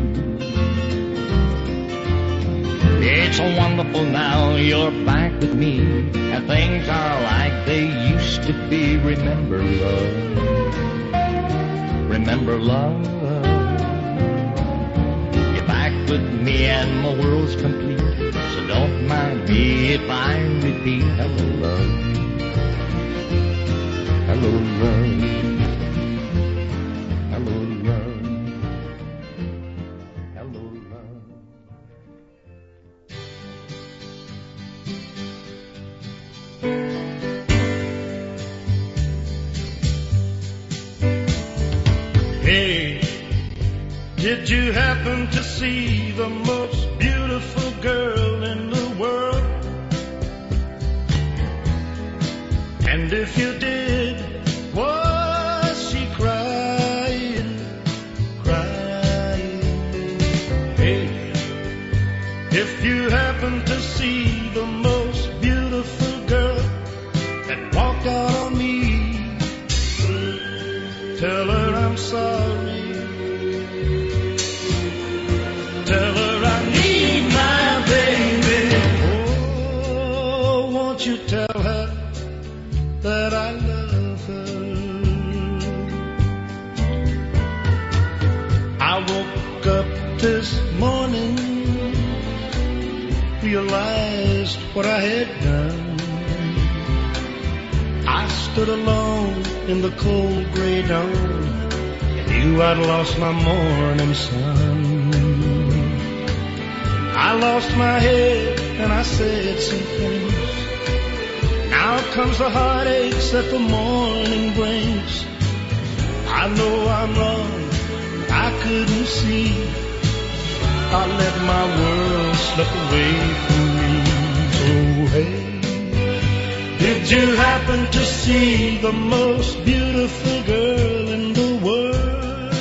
It's wonderful now you're back with me, and things are like they used to be. Remember love, remember love. You're back with me and my world's complete, so don't mind me if I repeat. Hello love, hello love, hello love, hello love. Hey, did you happen to see the most beautiful girl in the world? And if you did, was she crying, crying? Hey, if you happen to see the most beautiful girl that walked out on me, tell her I'm sorry. Tell her I need my baby. Oh, won't you tell her that I love her? I woke up this morning, realized what I had done. I stood alone in the cold gray dawn, and knew I'd lost my morning sun. I lost my head and I said some things. Now comes the heartaches that the morning brings. I know I'm wrong, I couldn't see. I let my world slip away from me. So hey, did you happen to see the most beautiful girl in the world?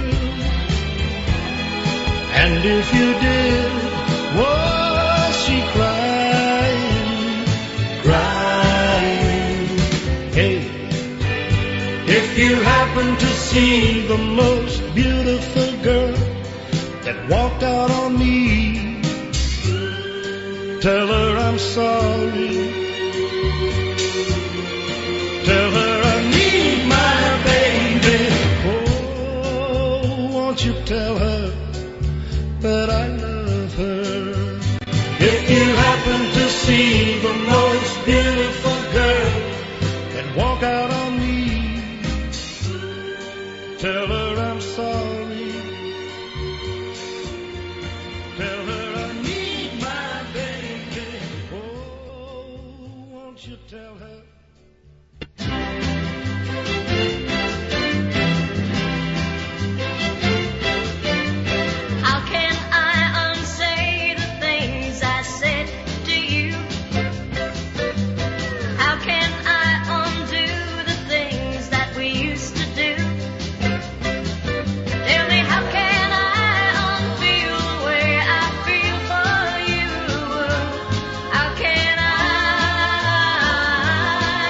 And if you did, was she crying, crying? Hey, if you happen to see the most beautiful girl that walked out on me, tell her I'm sorry. Tell her I need my baby. Oh, won't you tell her that I love her? If you happen to see the most beautiful girl that walk out on me, tell her I'm sorry. Tell her I need my baby. Oh, won't you tell her? How can I unsay the things I said to you? How can I undo the things that we used to do? Tell me, how can I unfeel the way I feel for you? How can I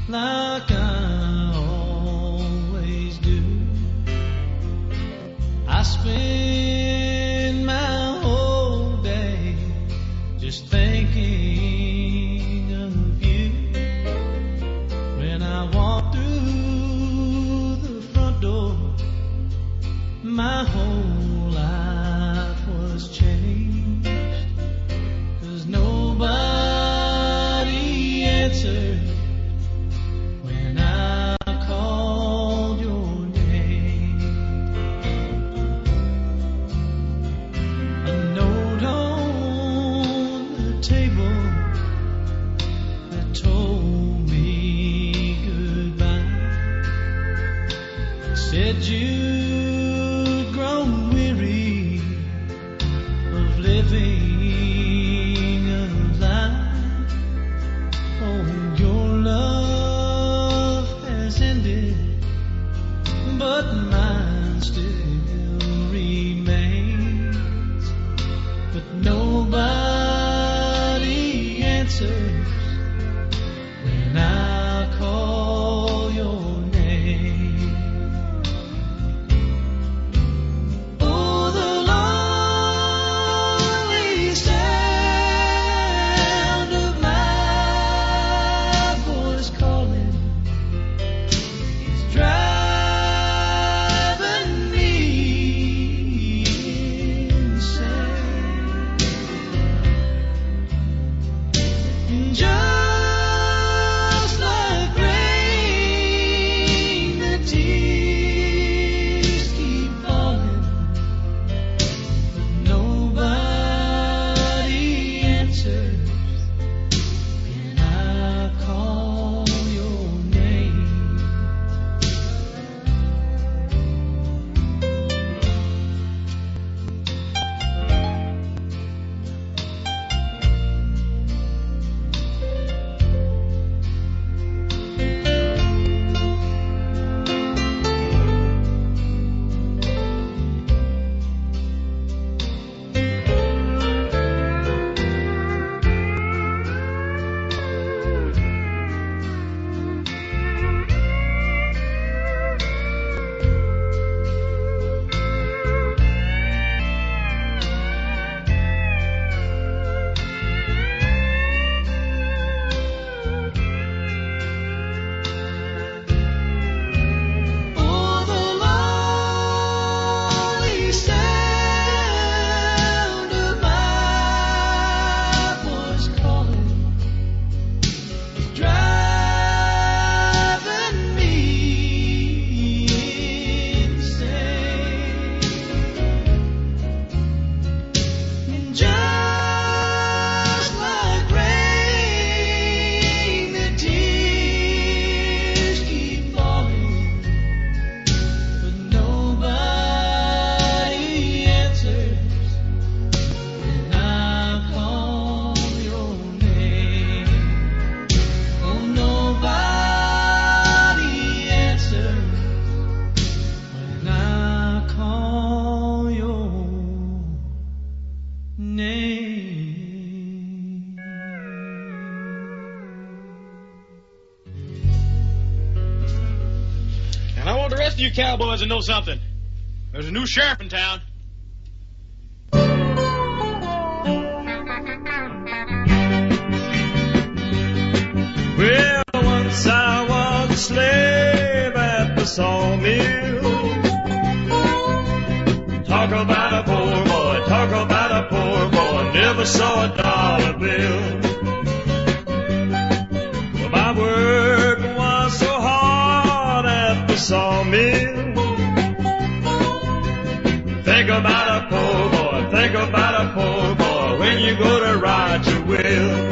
like I always do. I spend my whole day just thinking of you. When I walk through the front door, my whole life was changed. 'Cause nobody answered when I called your name. A note on the table that told me goodbye said you'd grown weary of living a lie. Oh, your love has ended, but mine still remains. But nobody answers when I call your name. Oh, the lonely sound of my voice calling is driving me insane. Just like rain, the tears keep falling, but nobody answers when I call your name. Oh, the lonely sound of my voice calling is driving me insane. Just like rain, the tears keep falling, but nobody answers when I call your name. Oh, nobody answers when I call your name. And I want the rest of you cowboys to know something. There's a new sheriff in town. Well, once I was a slave at the sawmill. Talk about a poor boy, talk about a poor boy, never saw a dollar bill. Well, my work was so hard at the sawmill. Think about a poor boy, think about a poor boy when you go to write your will.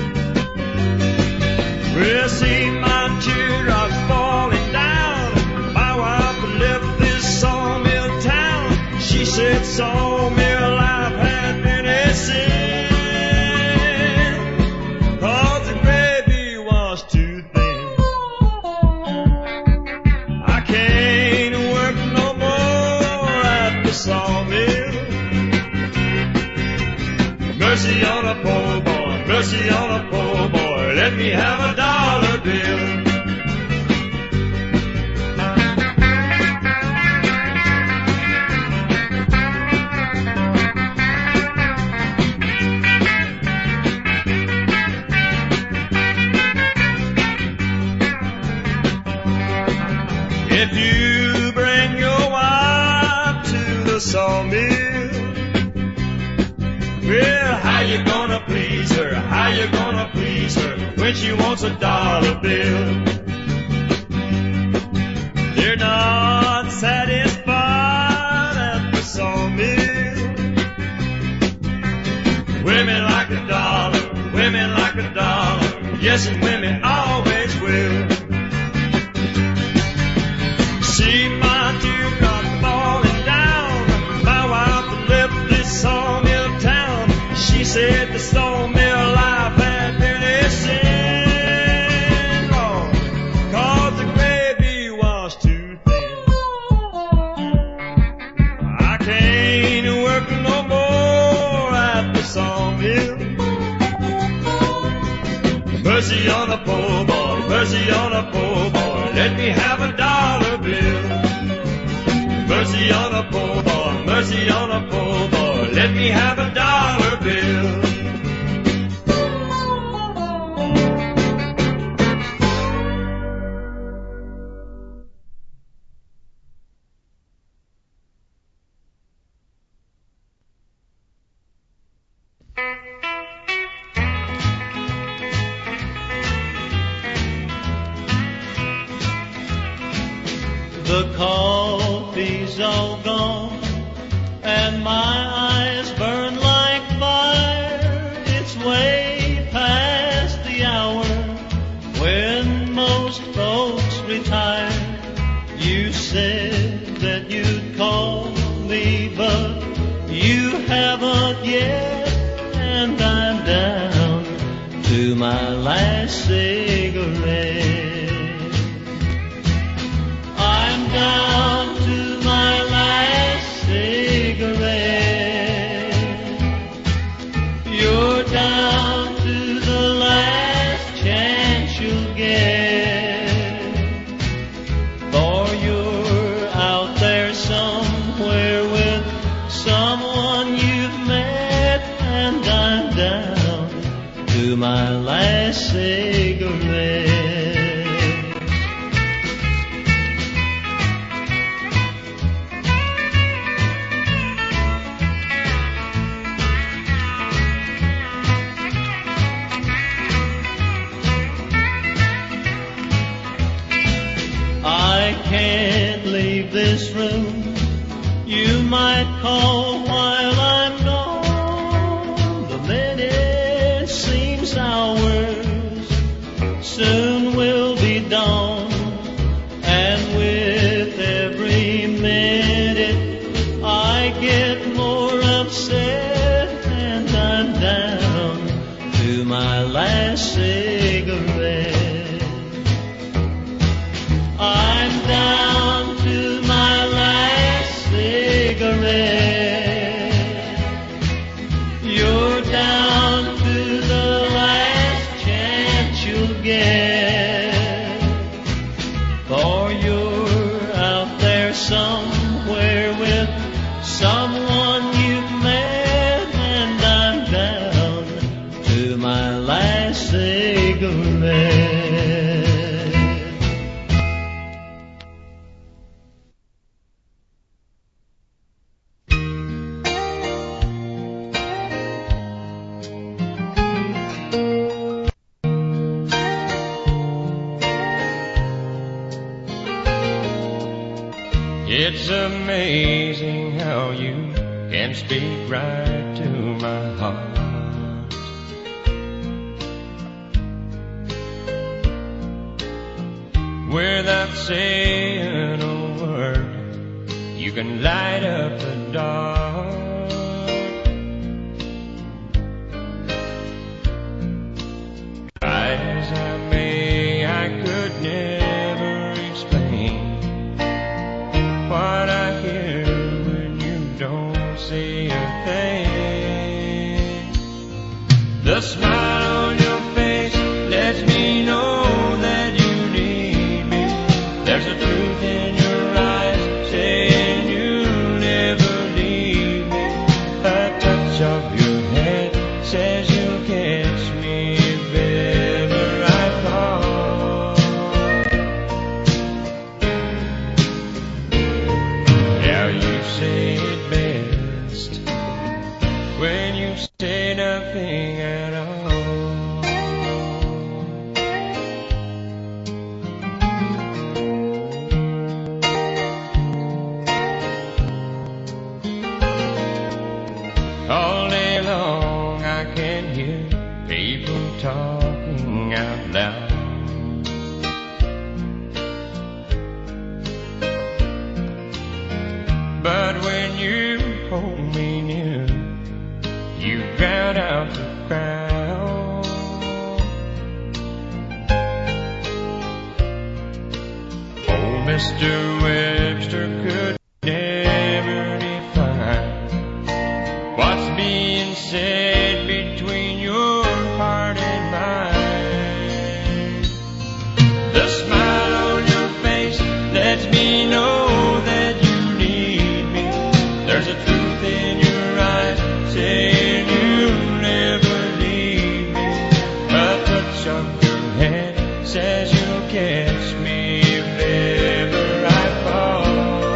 Well, see my teardrops falling down. My wife left this sawmill town. She said sawmill life had been a sin, 'cause the gravy was too thin. I can't work no more at the sawmill. Mercy on a poor boy, mercy on a poor boy, let me have a dollar bill. If you bring your wife to the sawmill, well, how you gonna please her? How you gonna please her when she wants a dollar bill? They're not satisfied at the sawmill. Women like a dollar, women like a dollar, yes, and women always will. See my teardrop falling down, my wife left this sawmill town. She said the sawmill life had been a sin, Lord, 'cause the gravy was too thin. I can't work no more at the sawmill. Mercy on a poor boy, mercy on a poor boy, let me have a dollar bill. Mercy on a poor boy, mercy on a poor boy, let me have a dollar bill. The coffee's all gone, and my eyes burn like fire. It's way past the hour when most folks retire. You said that you'd call me, but you haven't yet, and I'm down to my last cigarette. I'm down to my last cigarette. You're down to the last chance you'll get. For you're out there somewhere with someone you've met, and I'm down to my last cigarette. I can't leave this room. You might call while I'm gone. The minute seems hours, soon will be dawn. And with every minute I get more upset, and I'm down to my last cigarette. I'm down to my last cigarette. You're down to the last chance you'll get. For you're out there somewhere with someone you've met, and I'm down to my last cigarette. It's amazing how you can speak right to my heart. Without saying a word, you can light up the dark. Try as I may, I could never explain what I hear when you don't say a thing. The smile on your face lets me know that you need me. There's a truth in your eyes saying you'll never leave me. A touch of your hand says you'll catch me if ever I fall. talking out loud. But when you hold me near, you drown out the crowd. Oh, Mister Webster could never define what's being said between your heart and mine. The smile on your face lets me know that you need me. There's a truth in your eyes saying you'll never leave me. A touch of your hand says you'll catch me if ever I fall.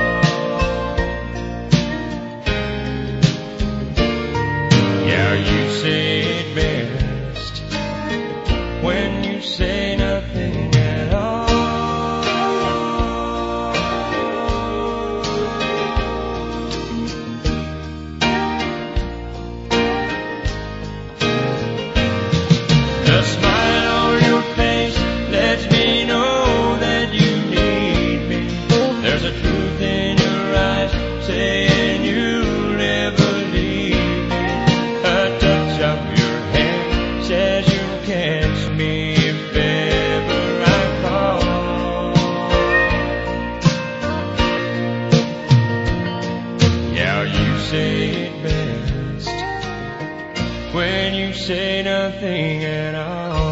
Yeah, you say it best when you say nothing at all. The smile on your face lets me know that you need me. There's a truth in your eyes saying you'll never leave me. A touch of your hand says you'll catch me if ever I fall. Yeah, you say it best when you say nothing at all.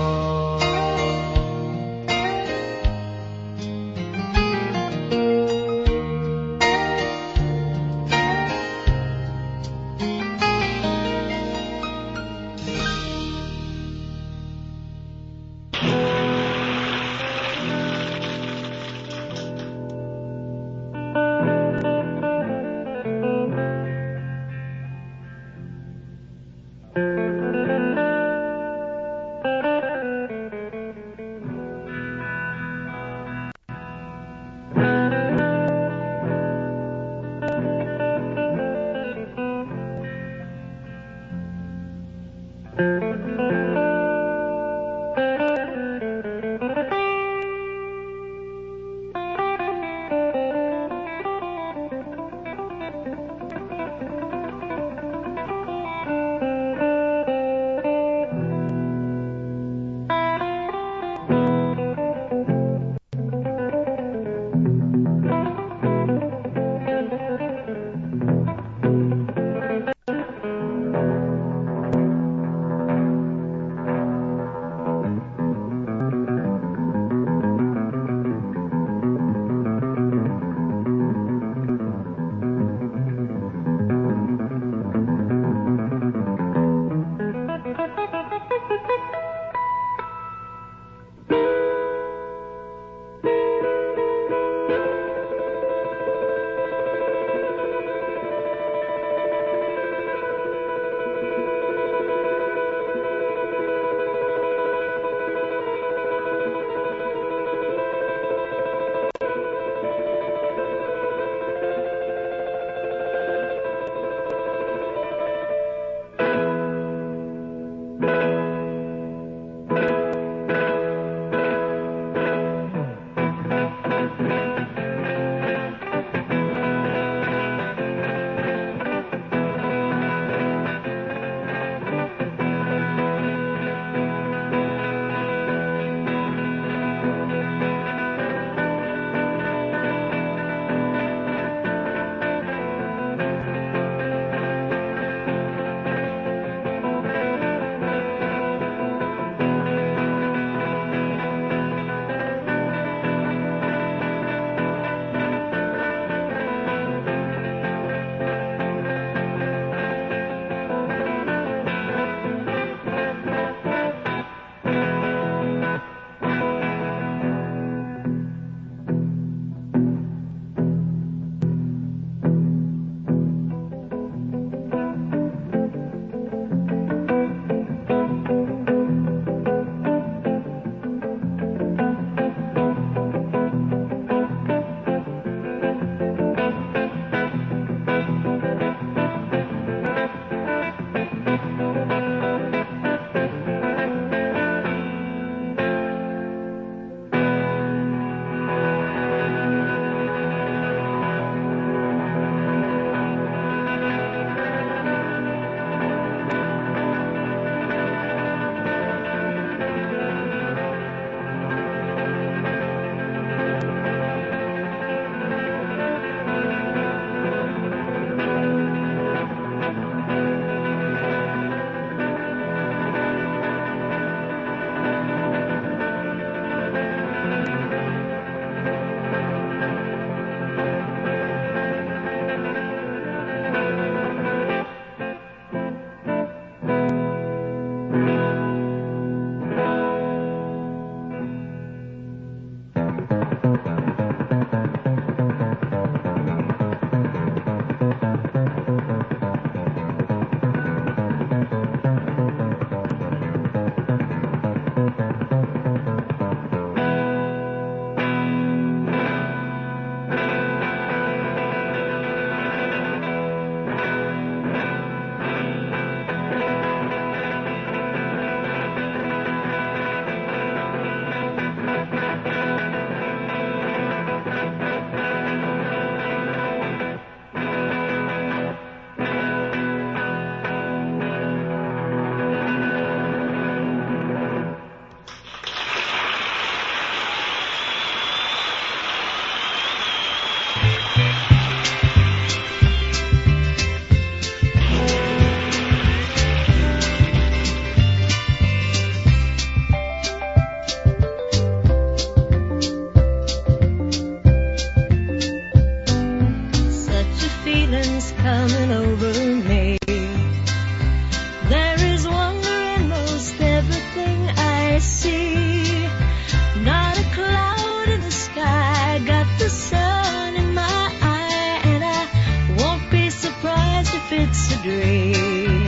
I see. Not a cloud in the sky, got the sun in my eye, and I won't be surprised if it's a dream.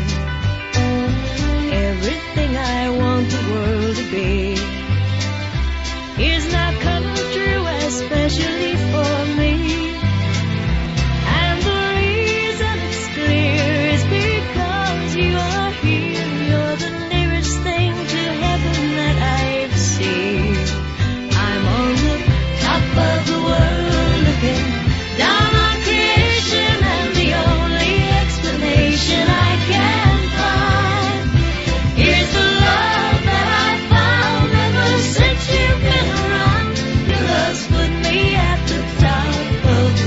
Everything I want the world to be is now coming true, especially for me. And the reason it's clear is because you are here. You're the nearest thing to heaven that I've seen. I'm on the top of the world looking down on creation, and the only explanation I can find is the love that I found ever since you've been around. Your love's put me at the top of the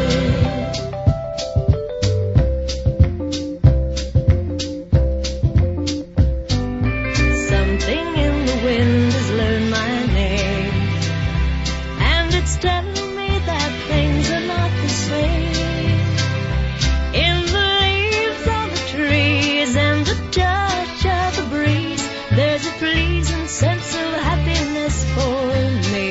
world. Something in the wind has learned my name, and it's telling me that things are not the same. In the leaves on the trees and the touch of the breeze, there's a pleasing sense of happiness for me.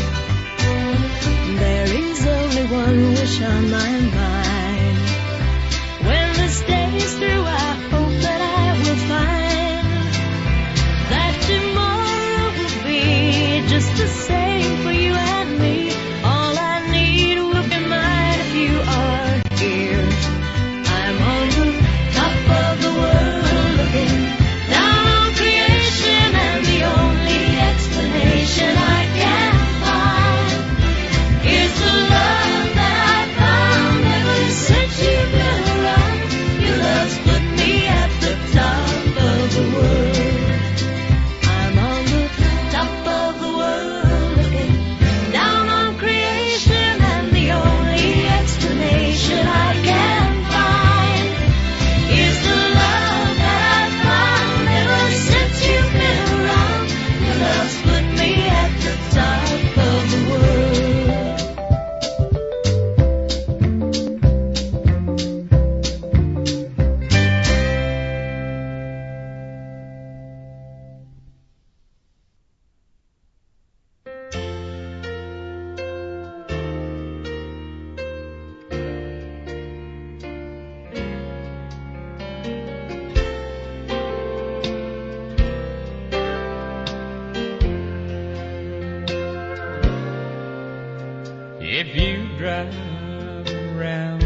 There is only one wish on my mind. When this day is through, I hope that I will find that tomorrow will be just the same for you and me. All I need will be mine if you are here. I'm on the top of the world looking down on creation, and the only explanation I can find is the love that I found ever since you've been around. Your love's put me at the top of the world. I'm on the top of the world looking down on creation, and the only explanation I can find is the love that I found ever since you've been around. Your love's put me at the top of the world. If you drive around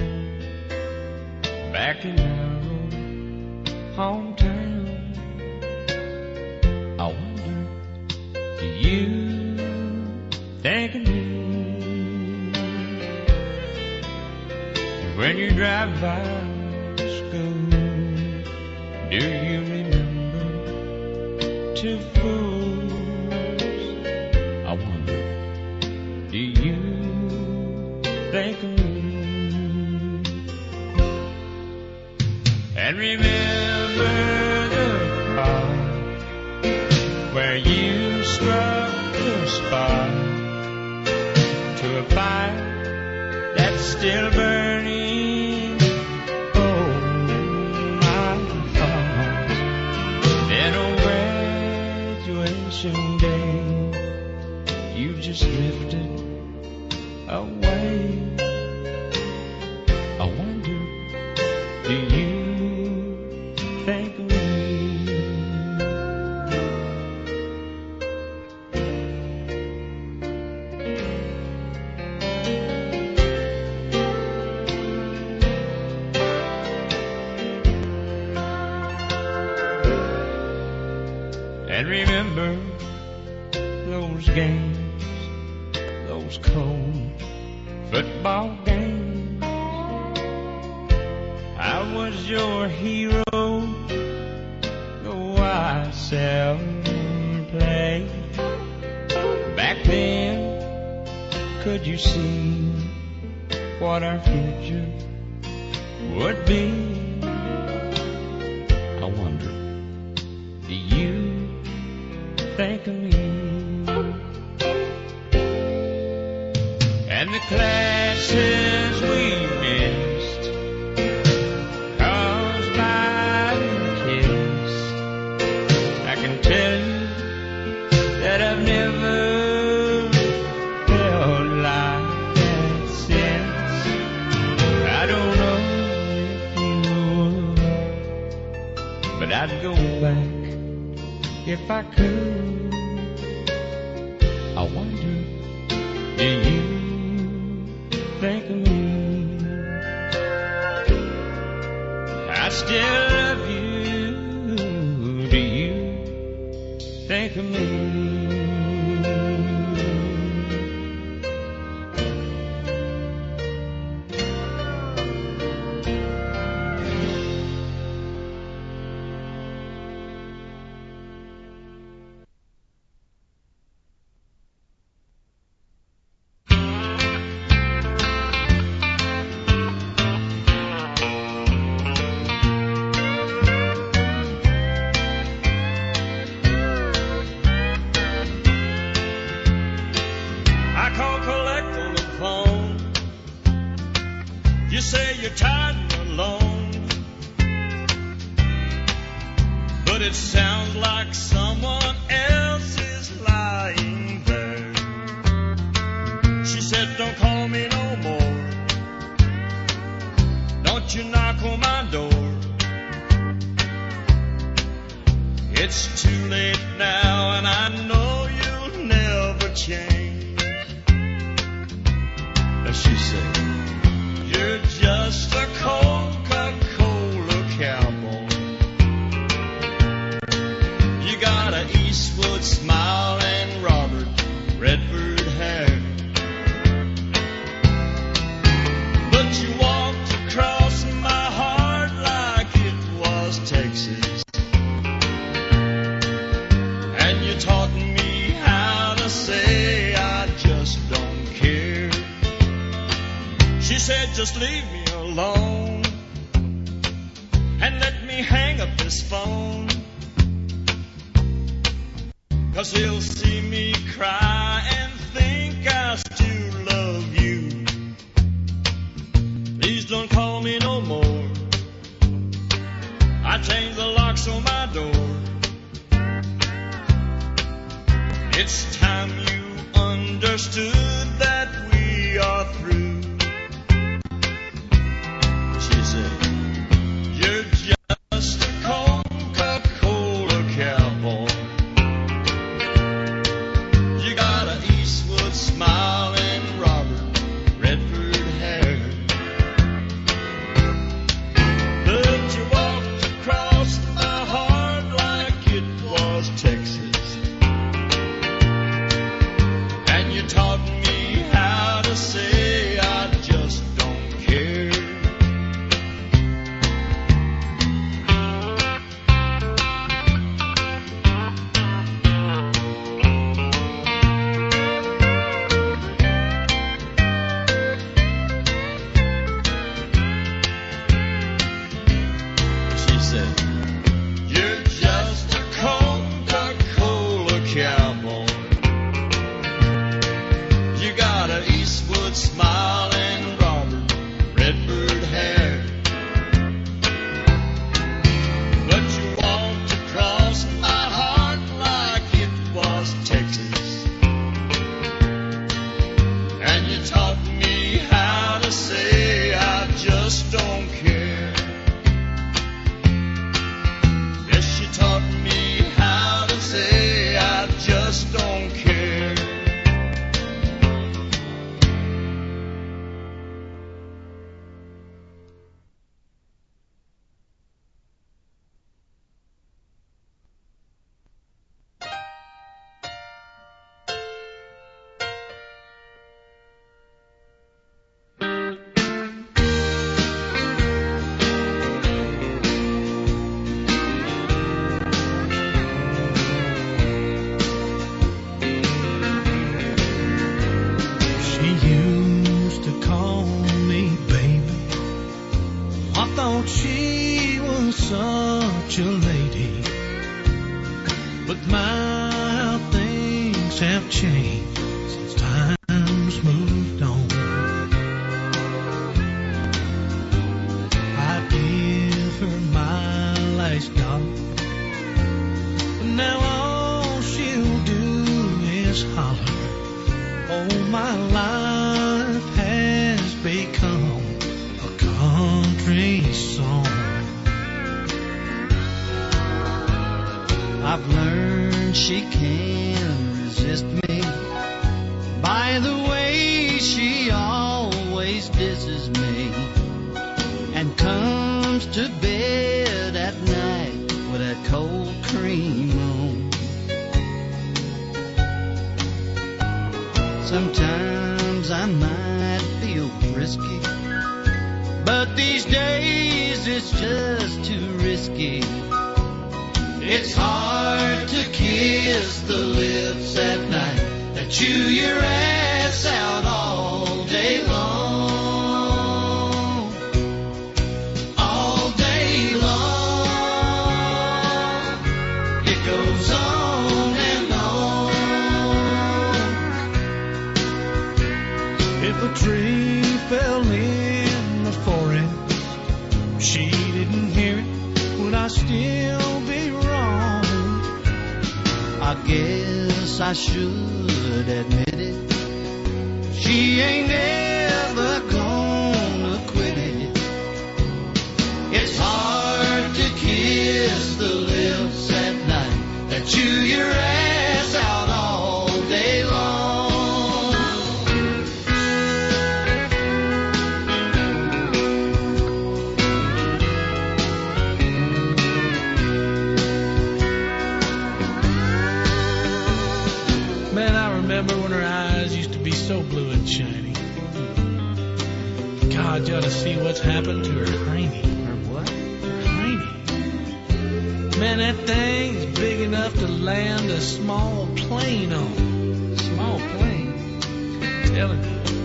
back in our old hometown, I wonder, do you think of me? When you drive by school, do you remember two fools? I wonder, do you think of me? And remember the part where you struck the spark to a fire that's still burning. Oh, my heart. Then on graduation day, you just drifted away. I wonder, do you think of me? And remember those games, those cold football games. I was your hero, though I seldom played. Back then, could you see what our future would be? I wonder, do you think of me? And the classes we missed, caused by a kiss, I can tell you if I could. I wonder, do you think of me? I still love you. Do you think of me? I've learned she can resist me. By the way, she always disses me and comes to bed at night with that cold cream on. Sometimes I might feel frisky, but these days it's just too risky. It's hard to kiss the lips at night that chew your ass out all day long. All day long. It goes on and on. If a tree fell in the forest, she didn't hear it, would I still be wrong? I guess I should admit it. She ain't ever gonna quit it. It's hard to kiss the lips at night that chew your ass out all day long. Man, I remember when her eyes used to be so blue and shiny. God, you ought to see what's happened to her hiney. Her what? Her hiney. Man, that thing's big enough to land a small plane on. Small plane? Telling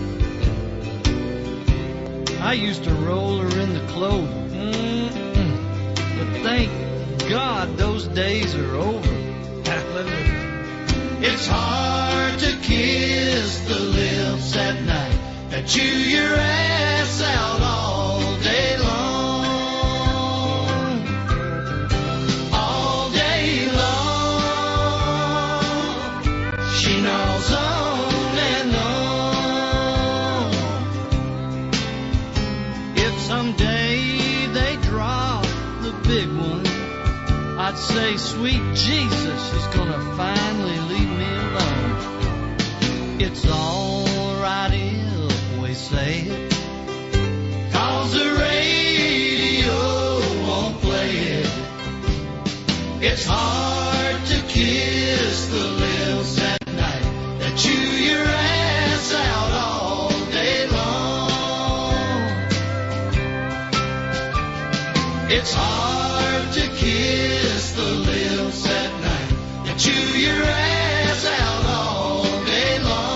you. I used to roll her in the clover. Mm-mm. But thank God those days are over. Hallelujah. It's hard to kiss the lips at night that chew your ass out all day long. All day long. She gnaws on and on. If someday they drop the big one, I'd say, sweet Jesus, she's gonna finally leave me alone. It's alright if we say it, 'cause the radio won't play it. It's hard to kiss the lips at night that chew your ass out all day long. It's hard to kiss the lips at night that chew your ass out all day long.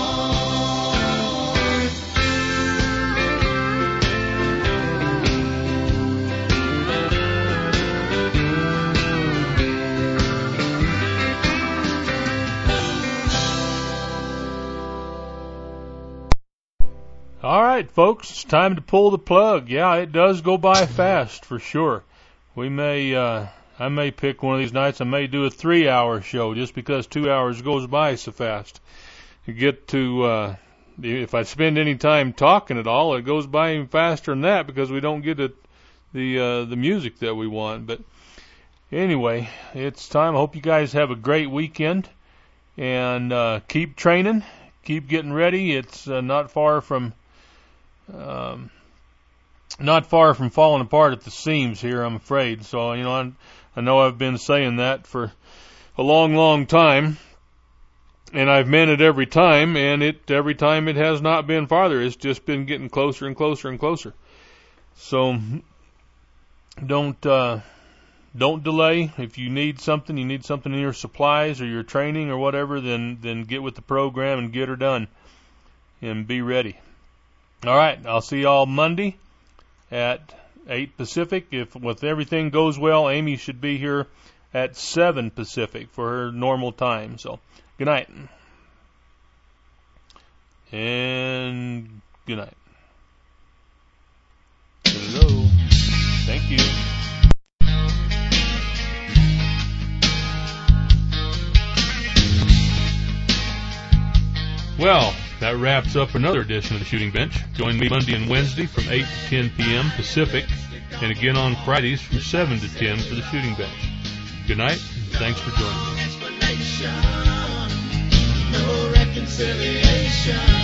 All right, folks, it's time to pull the plug. Yeah, it does go by fast for sure. We may, uh, I may pick one of these nights. I may do a three-hour show just because two hours goes by so fast. You get to, uh, if I spend any time talking at all, it goes by even faster than that because we don't get it, the uh, the music that we want. But anyway, it's time. I hope you guys have a great weekend and uh, keep training, keep getting ready. It's uh, not far from. Um, Not far from falling apart at the seams here, I'm afraid. So, you know, I, I know I've been saying that for a long, long time, and I've meant it every time, and it every time it has not been farther. It's just been getting closer and closer and closer. So, don't uh, don't delay. If you need something, you need something in your supplies or your training or whatever, then then get with the program and get her done, and be ready. All right, I'll see y'all Monday at eight Pacific. If with everything goes well, Amy should be here at seven Pacific for her normal time. So, good night. And good night. Hello. Thank you. Well, that wraps up another edition of the Shooting Bench. Join me Monday and Wednesday from eight to ten p.m. Pacific, and again on Fridays from seven to ten for the Shooting Bench. Good night, and thanks for joining me. reconciliation.